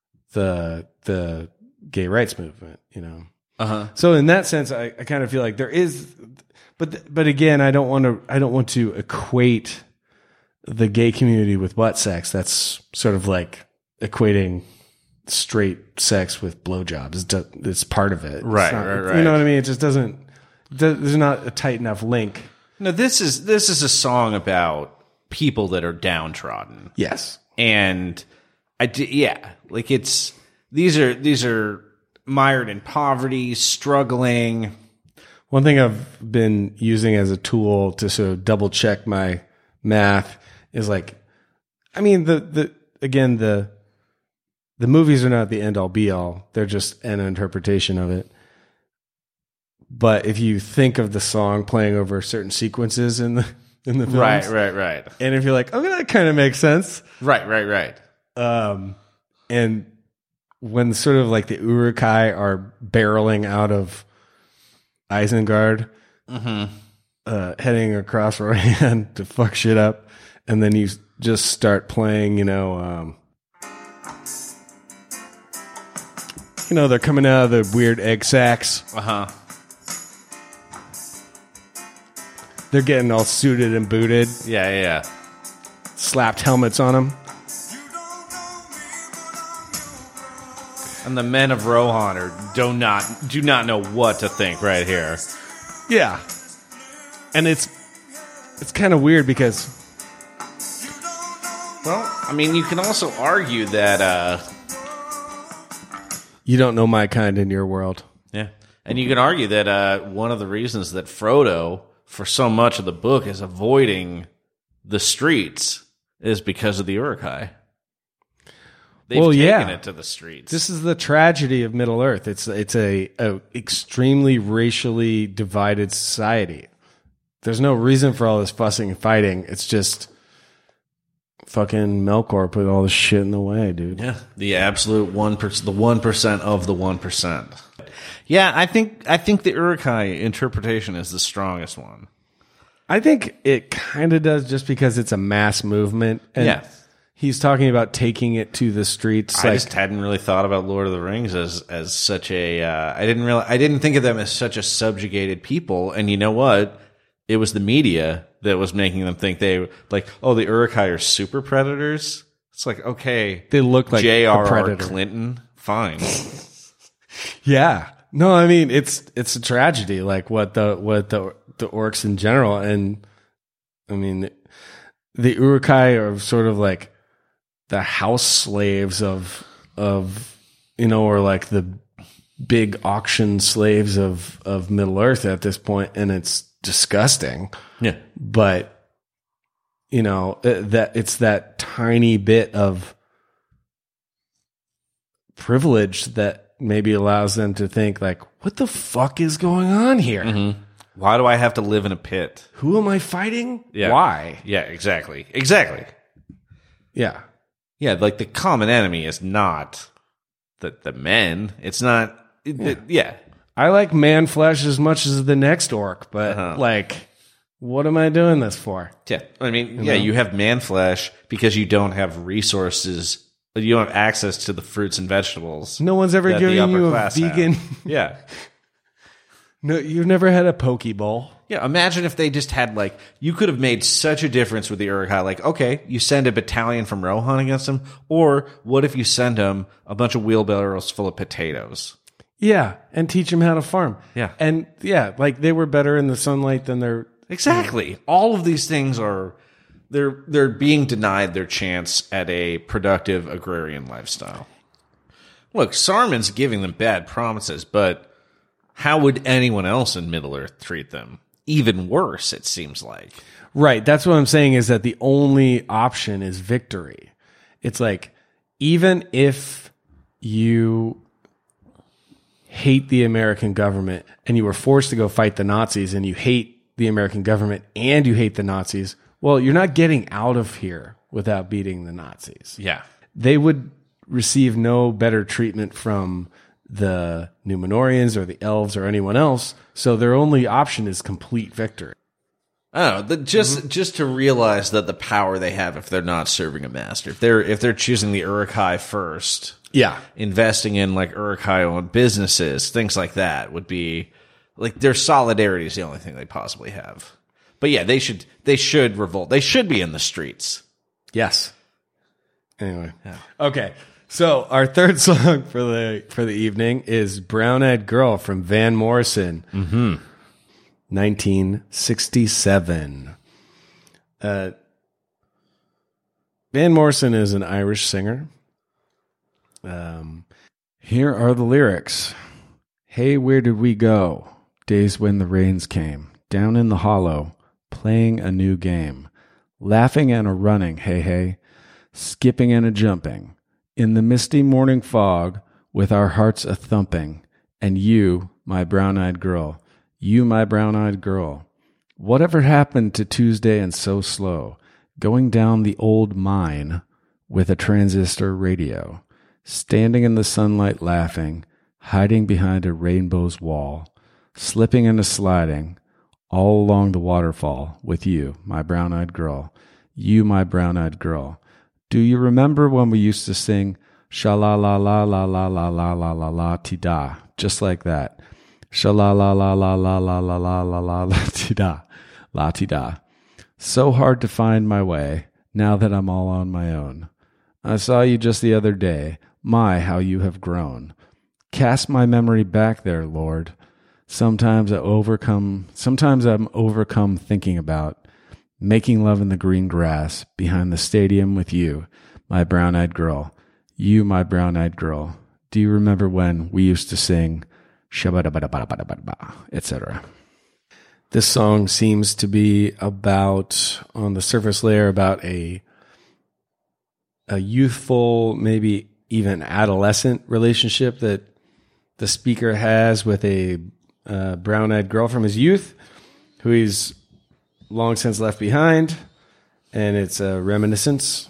the the gay rights movement, you know. Uh-huh. So in that sense, I, I kind of feel like there is, but but again, I don't want to I don't want to equate the gay community with butt sex. That's sort of like equating straight sex with blowjobs. It's, it's part of it. It's Right, not- right, right. You know what I mean? It just doesn't. There's not a tight enough link. No, this is this is a song about people that are downtrodden. Yes. And I d- yeah, like it's these are these are mired in poverty, struggling. One thing I've been using as a tool to sort of double check my math is like, I mean, the, the, again, the, the movies are not the end all be all. They're just an interpretation of it. But if you think of the song playing over certain sequences in the, in the films, Right, right, right. and if you're like, okay, that kind of makes sense. Right, right, right. Um, and when sort of like the Uruk-hai are barreling out of Isengard, Mm-hmm. uh, heading across Rohan to fuck shit up, and then you just start playing, you know, um, you know, they're coming out of the weird egg sacs. Uh-huh. They're getting all suited and booted, Yeah, yeah, yeah. slapped helmets on them. And the men of Rohan are do not do not know what to think right here. Yeah. And it's it's kind of weird because, Well, I mean, you can also argue that, uh, you don't know my kind in your world. yeah, and you can argue that uh, one of the reasons that Frodo, for so much of the book, is avoiding the streets is because of the Uruk-hai. They've Well, taken yeah. it to the streets. This is the tragedy of Middle Earth. It's it's a, a extremely racially divided society. There's no reason for all this fussing and fighting. It's just fucking Melkor put all this shit in the way, dude. Yeah, the absolute one percent, the one percent of the one percent. Yeah, I think I think the Uruk-hai interpretation is the strongest one. I think it kind of does just because it's a mass movement. And Yeah. he's talking about taking it to the streets. I like, just hadn't really thought about Lord of the Rings as as such a. Uh, I didn't really. I didn't think of them as such a subjugated people. And you know what? It was the media that was making them think they like. Oh, the Uruk-hai are super predators. It's like, okay, they look like J a R R predator. Clinton. Fine. Yeah. No, I mean it's it's a tragedy, like what the what the the orcs in general, and I mean the Uruk-hai are sort of like the house slaves of of you know, or like the big auction slaves of of Middle Earth at this point, and it's disgusting. Yeah. But you know uh, that it's that tiny bit of privilege that maybe allows them to think like, what the fuck is going on here? Mm-hmm. Why do I have to live in a pit? Who am I fighting? Yeah. Why? Yeah, exactly. Exactly. Yeah. Yeah, like the common enemy is not the the men. It's not. It, yeah. It, yeah. I like man flesh as much as the next orc, but Uh-huh. like, what am I doing this for? Yeah. I mean, yeah, you have man flesh because you don't have resources. You don't have access to the fruits and vegetables. No one's ever that the given upper you a class have. vegan. Yeah. No, you've never had a poke bowl. Yeah, imagine if they just had, like, you could have made such a difference with the Uruk-hai. Like, okay, you send a battalion from Rohan against them, or what if you send them a bunch of wheelbarrows full of potatoes? Yeah, and teach them how to farm. Yeah. And yeah, like they were better in the sunlight than their. Exactly. All of these things are, they're, they're being denied their chance at a productive agrarian lifestyle. Look, Saruman's giving them bad promises, but how would anyone else in Middle-earth treat them? Even worse, it seems like. Right. That's what I'm saying is that the only option is victory. It's like, even if you hate the American government and you were forced to go fight the Nazis and you hate the American government and you hate the Nazis, well, you're not getting out of here without beating the Nazis. Yeah. They would receive no better treatment from the Numenorians or the elves or anyone else. So their only option is complete victory. I don't know, the, just mm-hmm. just to realize that the power they have if they're not serving a master, if they're if they're choosing the Uruk-hai first, Yeah. investing in like Uruk-hai owned businesses, things like that would be like their solidarity is the only thing they possibly have. But yeah, they should they should revolt. They should be in the streets. Yes. Anyway. Yeah. Okay. So our third song for the for the evening is Brown Eyed Girl from Van Morrison. Mm-hmm. nineteen sixty-seven. Uh, Van Morrison is an Irish singer. Um, here are the lyrics. Hey, where did we go? Days when the rains came. Down in the hollow, playing a new game. Laughing and a running, hey, hey. Skipping and a jumping. In the misty morning fog, with our hearts a thumping. And you, my brown-eyed girl, you, my brown-eyed girl. Whatever happened to Tuesday and so slow? Going down the old mine with a transistor radio. Standing in the sunlight laughing, hiding behind a rainbow's wall. Slipping and a sliding, all along the waterfall with you, my brown-eyed girl. You, my brown-eyed girl. Do you remember when we used to sing sha-la-la-la-la-la-la-la-la-la-la-ti-da? Just like that. Sha-la-la-la-la-la-la-la-la-la-la-ti-da. La-ti-da. So hard to find my way now that I'm all on my own. I saw you just the other day. My, how you have grown. Cast my memory back there, Lord. Sometimes I overcome, sometimes I'm overcome thinking about making love in the green grass behind the stadium with you, my brown-eyed girl. You, my brown-eyed girl. Do you remember when we used to sing shabba-dabba-dabba-dabba-dabba, et cetera? This song seems to be about, on the surface layer, about a a youthful, maybe even adolescent relationship that the speaker has with a uh, brown-eyed girl from his youth, who he's long since left behind, and it's a reminiscence.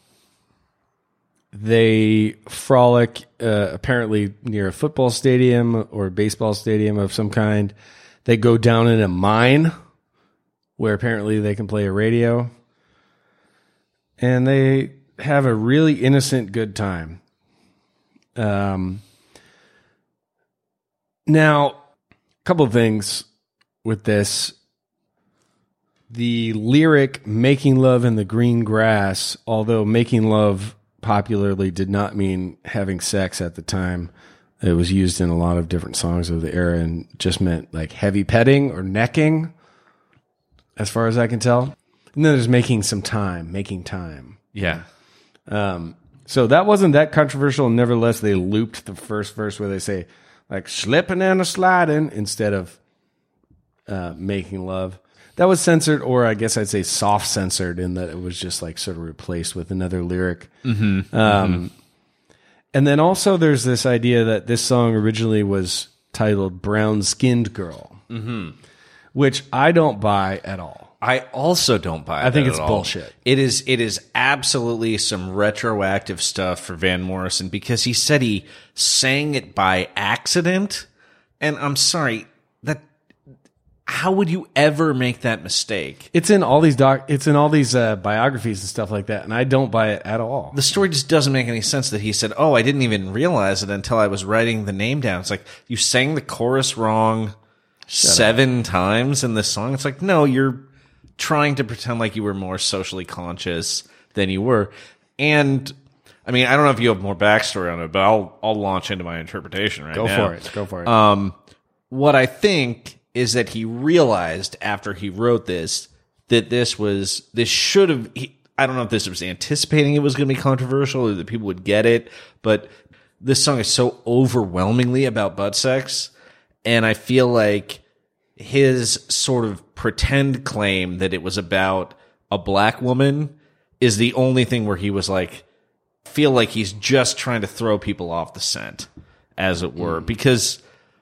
They frolic uh, apparently near a football stadium or a baseball stadium of some kind. They go down in a mine where apparently they can play a radio. And they have a really innocent good time. Um, now, a couple of things with this. The lyric, making love in the green grass, although making love popularly did not mean having sex at the time. It was used in a lot of different songs of the era and just meant like heavy petting or necking, as far as I can tell. And then there's making some time, making time. Yeah. Um, so that wasn't that controversial. Nevertheless, they looped the first verse where they say like slipping and a sliding instead of uh, making love. That was censored, or I guess I'd say soft censored, in that it was just like sort of replaced with another lyric. Mm-hmm. Um, mm-hmm. And then also there's this idea that this song originally was titled Brown Skinned Girl, mm-hmm. which I don't buy at all. I also don't buy it. I think at it's all. bullshit. It is it is absolutely some retroactive stuff for Van Morrison, because he said he sang it by accident. And I'm sorry, that how would you ever make that mistake? It's in all these doc. It's in all these uh, biographies and stuff like that, and I don't buy it at all. The story just doesn't make any sense that he said, "Oh, I didn't even realize it until I was writing the name down." It's like, you sang the chorus wrong Shut seven up. times in this song. It's like, no, you're trying to pretend like you were more socially conscious than you were. And I mean, I don't know if you have more backstory on it, but I'll I'll launch into my interpretation right Go now. for it. Go for it. Um, what I think is that he realized after he wrote this that this was this should have. He, I don't know if this was anticipating it was going to be controversial or that people would get it, but this song is so overwhelmingly about butt sex, and I feel like his sort of pretend claim that it was about a black woman is the only thing where he was like, feel like he's just trying to throw people off the scent, as it were. Mm. Because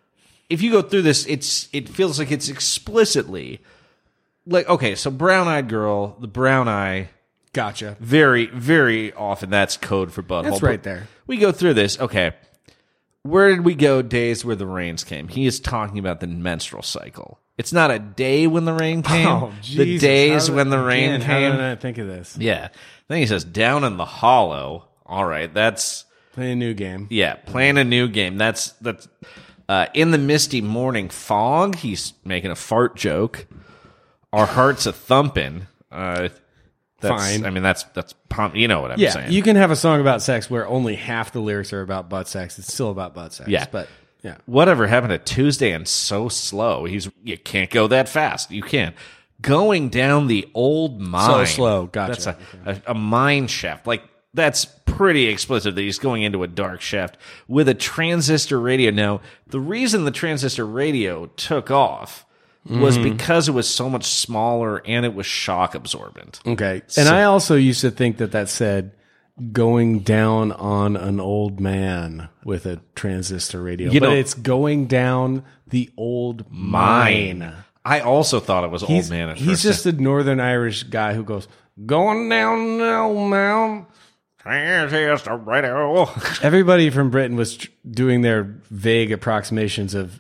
if you go through this, it's it feels like it's explicitly like, okay, so brown-eyed girl, the brown eye. Gotcha. Very, very often that's code for butthole. That's right there. We go through this. Okay. Where did we go days where the rains came? He is talking about the menstrual cycle. It's not a day when the rain came. Oh, the days when the rain again, came. How did I think of this? Yeah. Then he says, down in the hollow. All right. That's. Play a new game. Yeah. Playing a new game. That's. that's uh, in the misty morning fog. He's making a fart joke. Our hearts a thumping. Uh, That's, Fine. I mean, that's, that's, you know what I'm Yeah, saying. you can have a song about sex where only half the lyrics are about butt sex. It's still about butt sex. Yeah. But, yeah. Whatever happened to Tuesday and so slow? He's, you can't go that fast. You can't. Going down the old mine. So slow. Gotcha. That's a, a, a mine shaft. Like, that's pretty explicit that he's going into a dark shaft with a transistor radio. Now, the reason the transistor radio took off was mm-hmm. because it was so much smaller and it was shock absorbent. Okay. So, and I also used to think that that said going down on an old man with a transistor radio. You but know, it's going down the old mine. mine. I also thought it was he's, old man at He's first. just a Northern Irish guy who goes, going down the old man. Transistor radio. Everybody from Britain was tr- doing their vague approximations of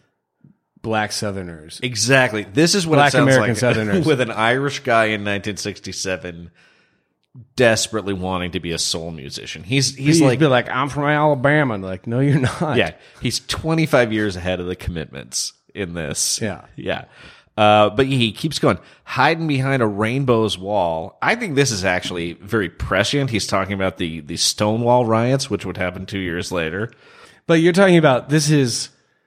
Black Southerners. Exactly. This is what Black it sounds American like Southerners. with an Irish guy in nineteen sixty-seven desperately wanting to be a soul musician. He's he's He'd like, be like, I'm from Alabama. And like, no, you're not. yeah, he's twenty-five years ahead of the commitments in this. Yeah. Yeah. Uh, but he keeps going, hiding behind a rainbow's wall. I think this is actually very prescient. He's talking about the, the Stonewall riots, which would happen two years later. But you're talking about this is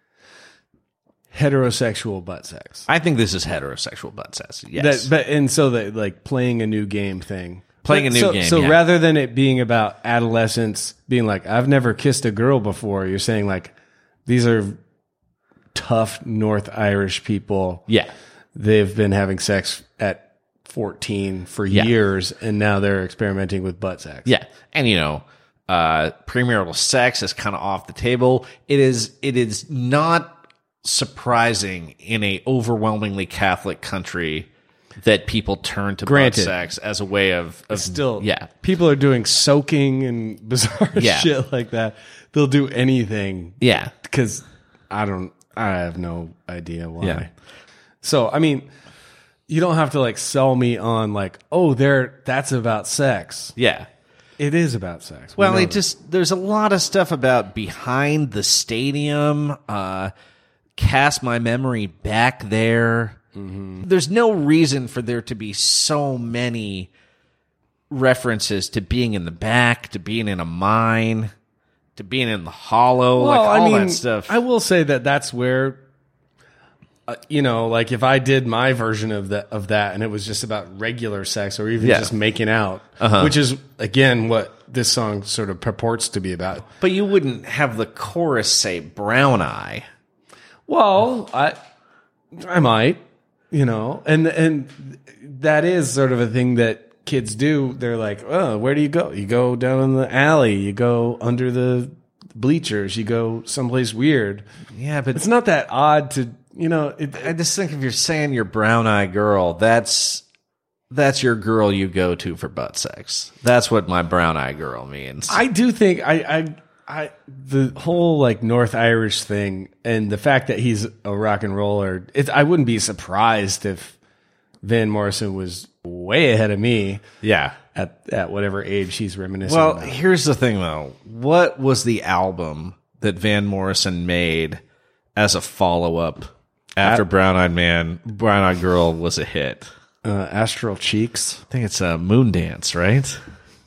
heterosexual butt sex. I think this is heterosexual butt sex. Yes. That, but and so that like playing a new game thing. Playing a new so, game, So yeah. rather than it being about adolescence being like, I've never kissed a girl before, you're saying like, these are tough North Irish people. Yeah. They've been having sex at fourteen for Yeah. years, and now they're experimenting with butt sex. Yeah. And, you know, uh, premarital sex is kind of off the table. It is, it is not surprising in a overwhelmingly Catholic country that people turn to Granted. butt sex as a way of, of Still, yeah. people are doing soaking and bizarre Yeah. shit like that. They'll do anything. Yeah. Because I don't, I have no idea why. Yeah. So, I mean, you don't have to like sell me on like, oh, there, that's about sex. Yeah. It is about sex. We Well, know it that. just, there's a lot of stuff about behind the stadium, uh, cast my memory back there. Mm-hmm. There's no reason for there to be so many references to being in the back, to being in a mine, to being in the hollow, like all I mean, that stuff. I will say that that's where, uh, you know, like if I did my version of that of that, and it was just about regular sex or even Yeah. just making out, Uh-huh. which is again what this song sort of purports to be about. But you wouldn't have the chorus say brown eye. Well, I, I might, you know, and and that is sort of a thing that kids do. They're like, oh, where do you go? You go down in the alley. You go under the bleachers. You go someplace weird. Yeah, but It's not that odd to, you know. It, I just think if you're saying you're brown eye girl, that's that's your girl you go to for butt sex. That's what my brown eye girl means. I do think I, I, I, the whole like North Irish thing and the fact that he's a rock and roller. It, I wouldn't be surprised if Van Morrison was way ahead of me yeah. at at whatever age he's reminiscing. Well, about. here's the thing though. What was the album that Van Morrison made as a follow up after Brown Eyed Man, Brown Eyed Girl was a hit? Uh, Astral Cheeks. I think it's a uh, Moondance, right?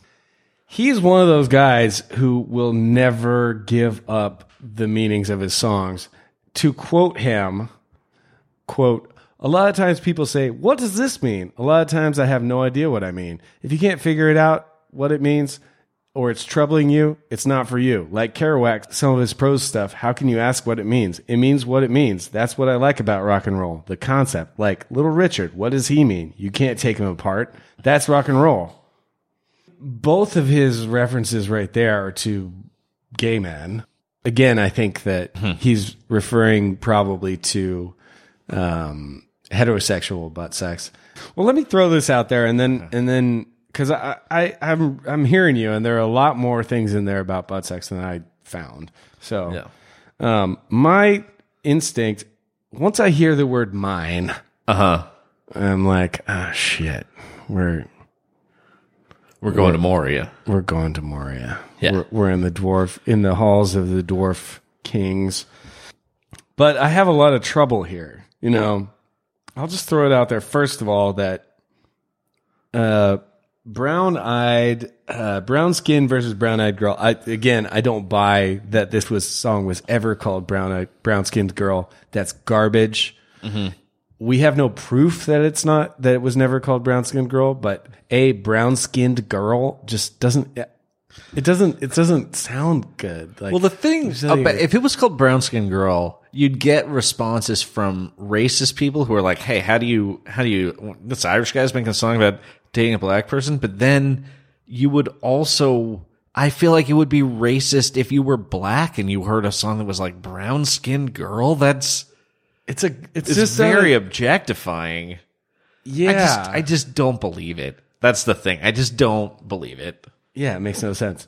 He's one of those guys who will never give up the meanings of his songs. To quote him, quote, a lot of times people say, what does this mean? A lot of times I have no idea what I mean. If you can't figure it out, what it means, or it's troubling you, it's not for you. Like Kerouac, some of his prose stuff, how can you ask what it means? It means what it means. That's what I like about rock and roll. The concept. Like Little Richard, what does he mean? You can't take him apart. That's rock and roll. Both of his references right there are to gay men. Again, I think that he's referring probably to um, heterosexual butt sex. Well, let me throw this out there, and then and then because I, I I'm I'm hearing you, and there are a lot more things in there about butt sex than I found. So, Yeah. um, my instinct once I hear the word mine, Uh huh. I'm like, oh shit, we're We're going to Moria. we're going to Moria. Yeah. We're, we're in the dwarf in the halls of the dwarf kings. But I have a lot of trouble here. You know, I'll just throw it out there. First of all, that uh, brown-eyed, uh, brown skin versus brown-eyed girl. I, again, I don't buy that this was song was ever called brown-eyed, brown-skinned girl. That's garbage. We have no proof that it's not that it was never called brown skinned girl, but a brown skinned girl just doesn't. It doesn't. It doesn't sound good. Like, Well, the thing, There's nothing- about, if it was called Brown Skin Girl, you'd get responses from racist people who are like, "Hey, how do you, how do you?" This Irish guy's making a song about dating a black person, but then you would also. I feel like it would be racist if you were black and you heard a song that was like Brown Skin Girl. That's it's a. It's, it's just very a, objectifying. yeah. I just, I just don't believe it. That's the thing. I just don't believe it. Yeah, it makes no sense.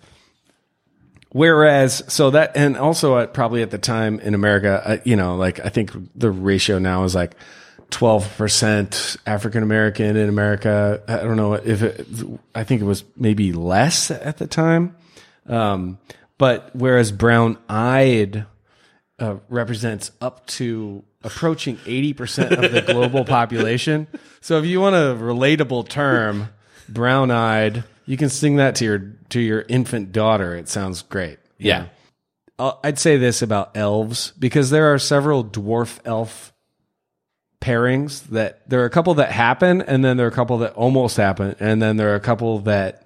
Whereas, so that, and also at, probably at the time in America, uh, you know, like I think the ratio now is like twelve percent African American in America. I don't know if it, I think it was maybe less at the time. Um, but whereas brown eyed, uh, represents up to approaching eighty percent of the global population. So if you want a relatable term, brown-eyed, you can sing that to your to your infant daughter. It sounds great. Yeah. I'll- I'd say this about elves, because there are several dwarf elf pairings that there are a couple that happen, and then there are a couple that almost happen, and then there are a couple that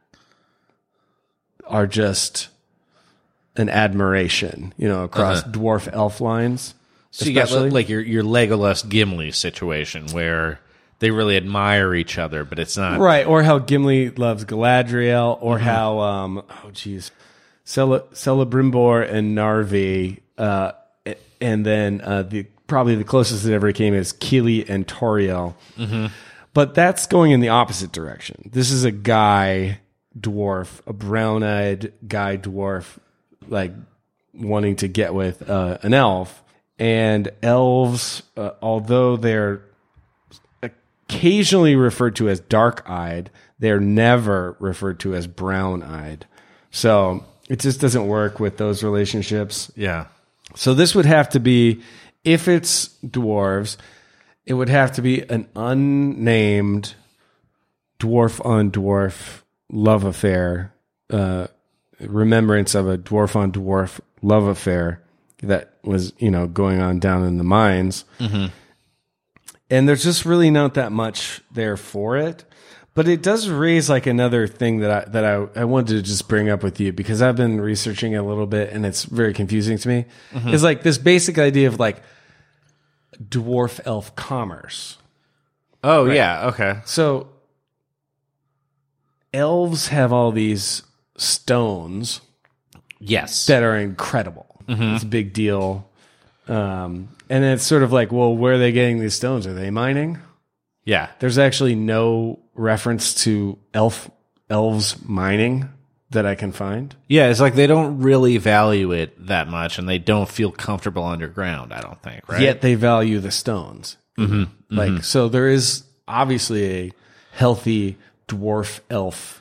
are just an admiration, you know, across Uh-huh. dwarf elf lines. So you got especially. li- like your your Legolas Gimli situation where they really admire each other, but it's not Right, or how Gimli loves Galadriel, or how um oh geez, Cele- Celebrimbor and Narvi, uh, a- and then uh, the probably the closest that ever came is Kili and Toriel. But that's going in the opposite direction. This is a guy dwarf, a brown-eyed guy dwarf, like wanting to get with uh, an elf. And elves, uh, although they're occasionally referred to as dark-eyed, they're never referred to as brown-eyed. So it just doesn't work with those relationships. yeah. So this would have to be, if it's dwarves, it would have to be an unnamed dwarf on dwarf love affair, uh, remembrance of a dwarf on dwarf love affair that was, you know, going on down in the mines. And there's just really not that much there for it. But it does raise like another thing that I that I, I wanted to just bring up with you, because I've been researching it a little bit and it's very confusing to me. Is like this basic idea of like dwarf elf commerce. Oh yeah, okay. So elves have all these stones Yes. that are incredible. It's a big deal. Um, and it's sort of like, well, where are they getting these stones? Are they mining? yeah. There's actually no reference to elf elves mining that I can find. Yeah, it's like they don't really value it that much and they don't feel comfortable underground, I don't think, right? Yet they value the stones. Mm-hmm. Like, so there is obviously a healthy dwarf elf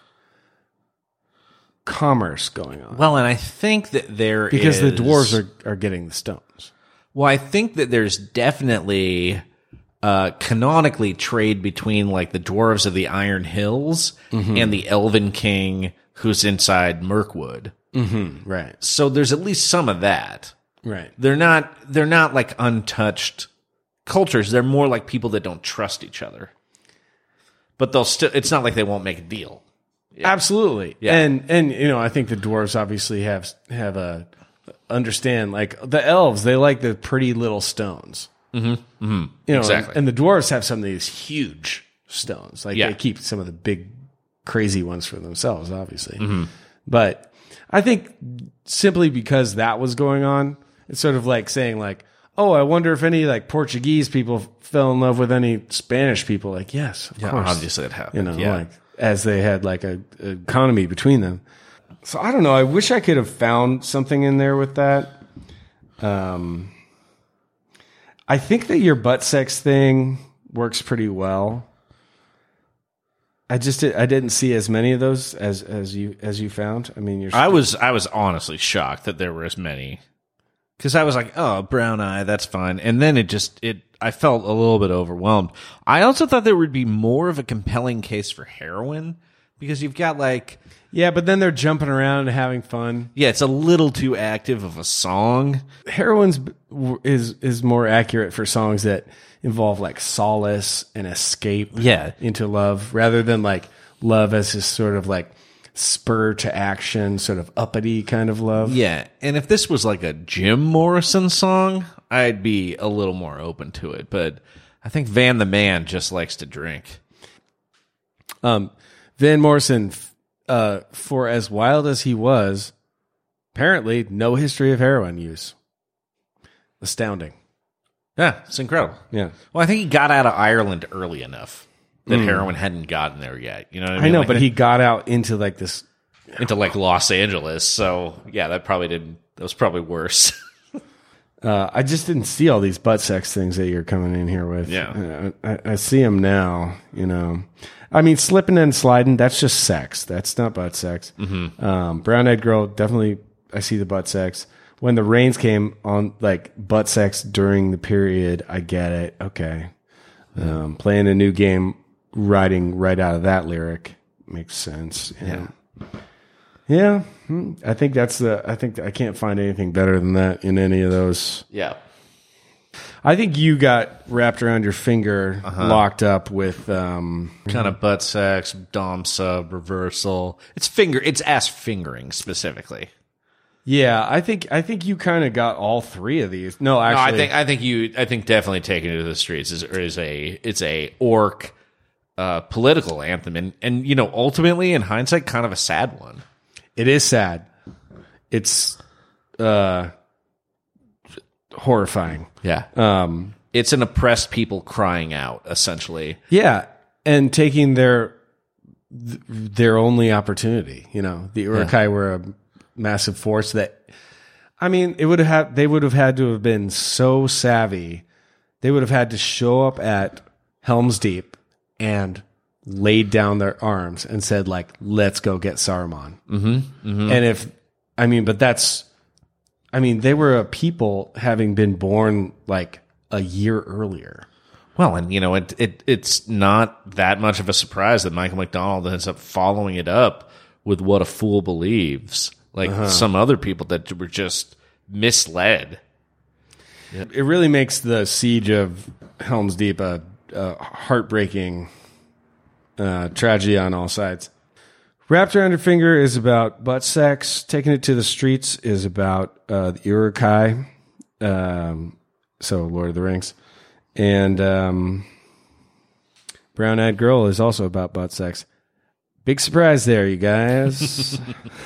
commerce going on, Well, and I think that there because the is- dwarves are, are getting the stones. Well, I think that there's definitely uh, canonically trade between like the dwarves of the Iron Hills and the Elven King who's inside Mirkwood. Right. So there's at least some of that. Right. They're not they're not like untouched cultures. They're more like people that don't trust each other. But they'll still it's not like they won't make a deal. Absolutely. Yeah. And and you know, I think the dwarves obviously have have a understand like the elves, they like the pretty little stones. Mm-hmm. Mm-hmm. You know, Exactly. and, and the dwarves have some of these huge stones. Like Yeah. they keep some of the big crazy ones for themselves, obviously. Mm-hmm. But I think simply because that was going on, it's sort of like saying like, oh, I wonder if any like Portuguese people fell in love with any Spanish people. Like, yes, of Yeah, course. obviously it happened. You know, yeah. like as they had like a, a economy between them. So I don't know. I wish I could have found something in there with that. Um, I think that your butt sex thing works pretty well. I just did, I didn't see as many of those as as you as you found. I mean, you're I was I was honestly shocked that there were as many. Cuz I was like, "Oh, brown eye, that's fine." And then it just it I felt a little bit overwhelmed. I also thought there would be more of a compelling case for heroin because you've got like yeah, but then they're jumping around and having fun. yeah, it's a little too active of a song. Heroin's b- w- is is more accurate for songs that involve like solace and escape Yeah. into love, rather than like love as this sort of like spur to action, sort of uppity kind of love. Yeah, and if this was like a Jim Morrison song, I'd be a little more open to it, but I think Van the Man just likes to drink. Um, Van Morrison, f- uh, for as wild as he was, apparently no history of heroin use. Astounding. Yeah, it's incredible. Yeah. Well, I think he got out of Ireland early enough that heroin hadn't gotten there yet. You know what I mean? I know, Like, but he got out into like this. into like Los Angeles. So yeah, that probably didn't. That was probably worse. Uh, I just didn't see all these butt sex things that you're coming in here with. Yeah. Uh, I, I see them now, you know. I mean, slipping and sliding, that's just sex. That's not butt sex. Mm-hmm. Um, brown-eyed girl, definitely, I see the butt sex. when the rains came on, like butt sex during the period, I get it. Okay. Um, playing a new game, writing right out of that lyric makes sense. Yeah. Yeah. Hmm. I think that's the, I think I can't find anything better than that in any of those. Yeah. I think you got wrapped around your finger, uh-huh. locked up with um, kind of butt sex, dom sub, reversal. It's finger, it's ass fingering specifically. Yeah, I think I think you kind of got all three of these. No, actually, no, I think I think you I think definitely Taking It to the Streets is, is a it's a orc uh, political anthem, and and you know ultimately in hindsight, kind of a sad one. It is sad. It's uh, horrifying. Yeah. Um, it's an oppressed people crying out, essentially. Yeah, and taking their th- their only opportunity. You know, the Uruk-hai yeah. were a massive force that, I mean, it would have they would have had to have been so savvy. They would have had to show up at Helm's Deep and laid down their arms and said, like, let's go get Saruman. Mm-hmm, mm-hmm. And if, I mean, but that's, I mean, they were a people having been born like a year earlier. Well, and you know, it, it it's not that much of a surprise that Michael McDonald ends up following it up with What a Fool Believes, like uh-huh. some other people that were just misled. Yeah. It really makes the siege of Helm's Deep a, a heartbreaking uh, tragedy on all sides. Wrapped Around Your Finger is about butt sex. Taking It to the Streets is about uh, the Uruk-hai, um, so Lord of the Rings. And um, Brown Eyed Girl is also about butt sex. Big surprise there, you guys.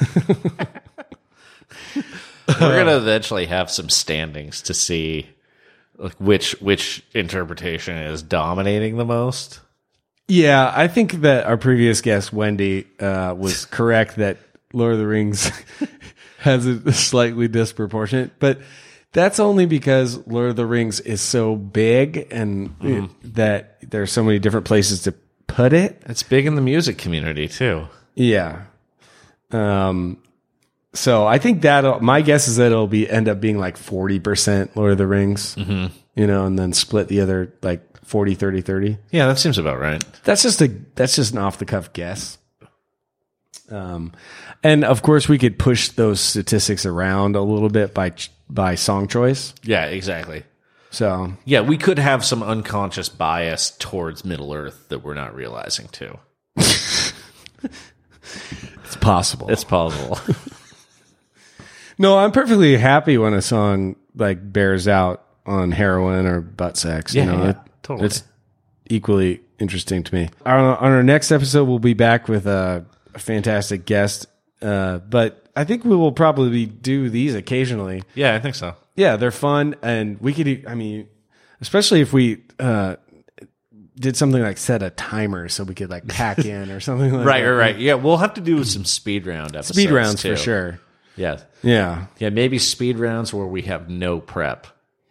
We're going to eventually have some standings to see like which which interpretation is dominating the most. Yeah, I think that our previous guest, Wendy, uh, was correct that Lord of the Rings has a slightly disproportionate, but that's only because Lord of the Rings is so big and mm-hmm. it, that there are so many different places to put it. It's big in the music community, too. Yeah. Um. So I think that my guess is that it'll be end up being like forty percent Lord of the Rings, mm-hmm. you know, and then split the other like forty, thirty, thirty. Yeah, that seems about right. That's just a that's just an off the cuff guess. Um, and of course we could push those statistics around a little bit by by song choice. Yeah, exactly. So yeah, we could have some unconscious bias towards Middle Earth that we're not realizing too. It's possible. It's possible. No, I'm perfectly happy when a song like bears out on heroin or butt sex. Yeah, you know, yeah, it, totally. It's equally interesting to me. On, on our next episode, we'll be back with a, a fantastic guest. Uh, but I think we will probably do these occasionally. Yeah, I think so. Yeah, they're fun, and we could. I mean, especially if we uh, did something like set a timer, so we could like pack in or something like right, that. Right, right, right. Yeah, we'll have to do some speed round episodes. Speed rounds too. for sure. Yeah, yeah, yeah. Maybe speed rounds where we have no prep.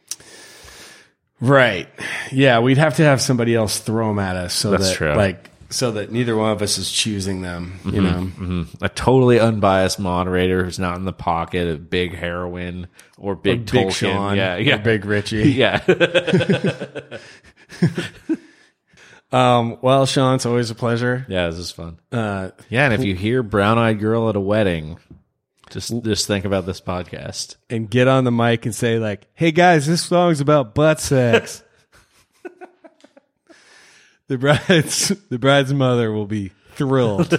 Right. Yeah, we'd have to have somebody else throw them at us, so That's that true. like so that neither one of us is choosing them. Mm-hmm, you know, mm-hmm. A totally unbiased moderator who's not in the pocket of big heroin or big or Big Tolkien. Sean, yeah, yeah, or Big Richie. yeah. um. Well, Sean, it's always a pleasure. Yeah, this is fun. Uh, yeah, and if you hear Brown Eyed Girl at a wedding, just just think about this podcast and get on the mic and say like, "Hey guys, this song's about butt sex." The bride's the bride's mother will be thrilled.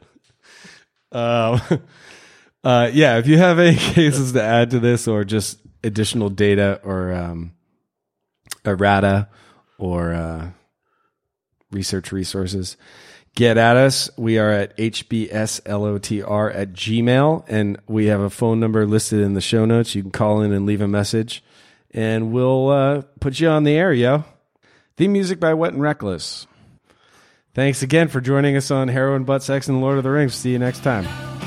um, uh, yeah, if you have any cases to add to this, or just additional data, or um, errata, or uh, research resources, get at us. We are at H B S Lotr at Gmail, and we have a phone number listed in the show notes. You can call in and leave a message, and we'll uh, put you on the air, yo. Theme music by Wet and Reckless. Thanks again for joining us on Heroin, Butt Sex, and Lord of the Rings. See you next time.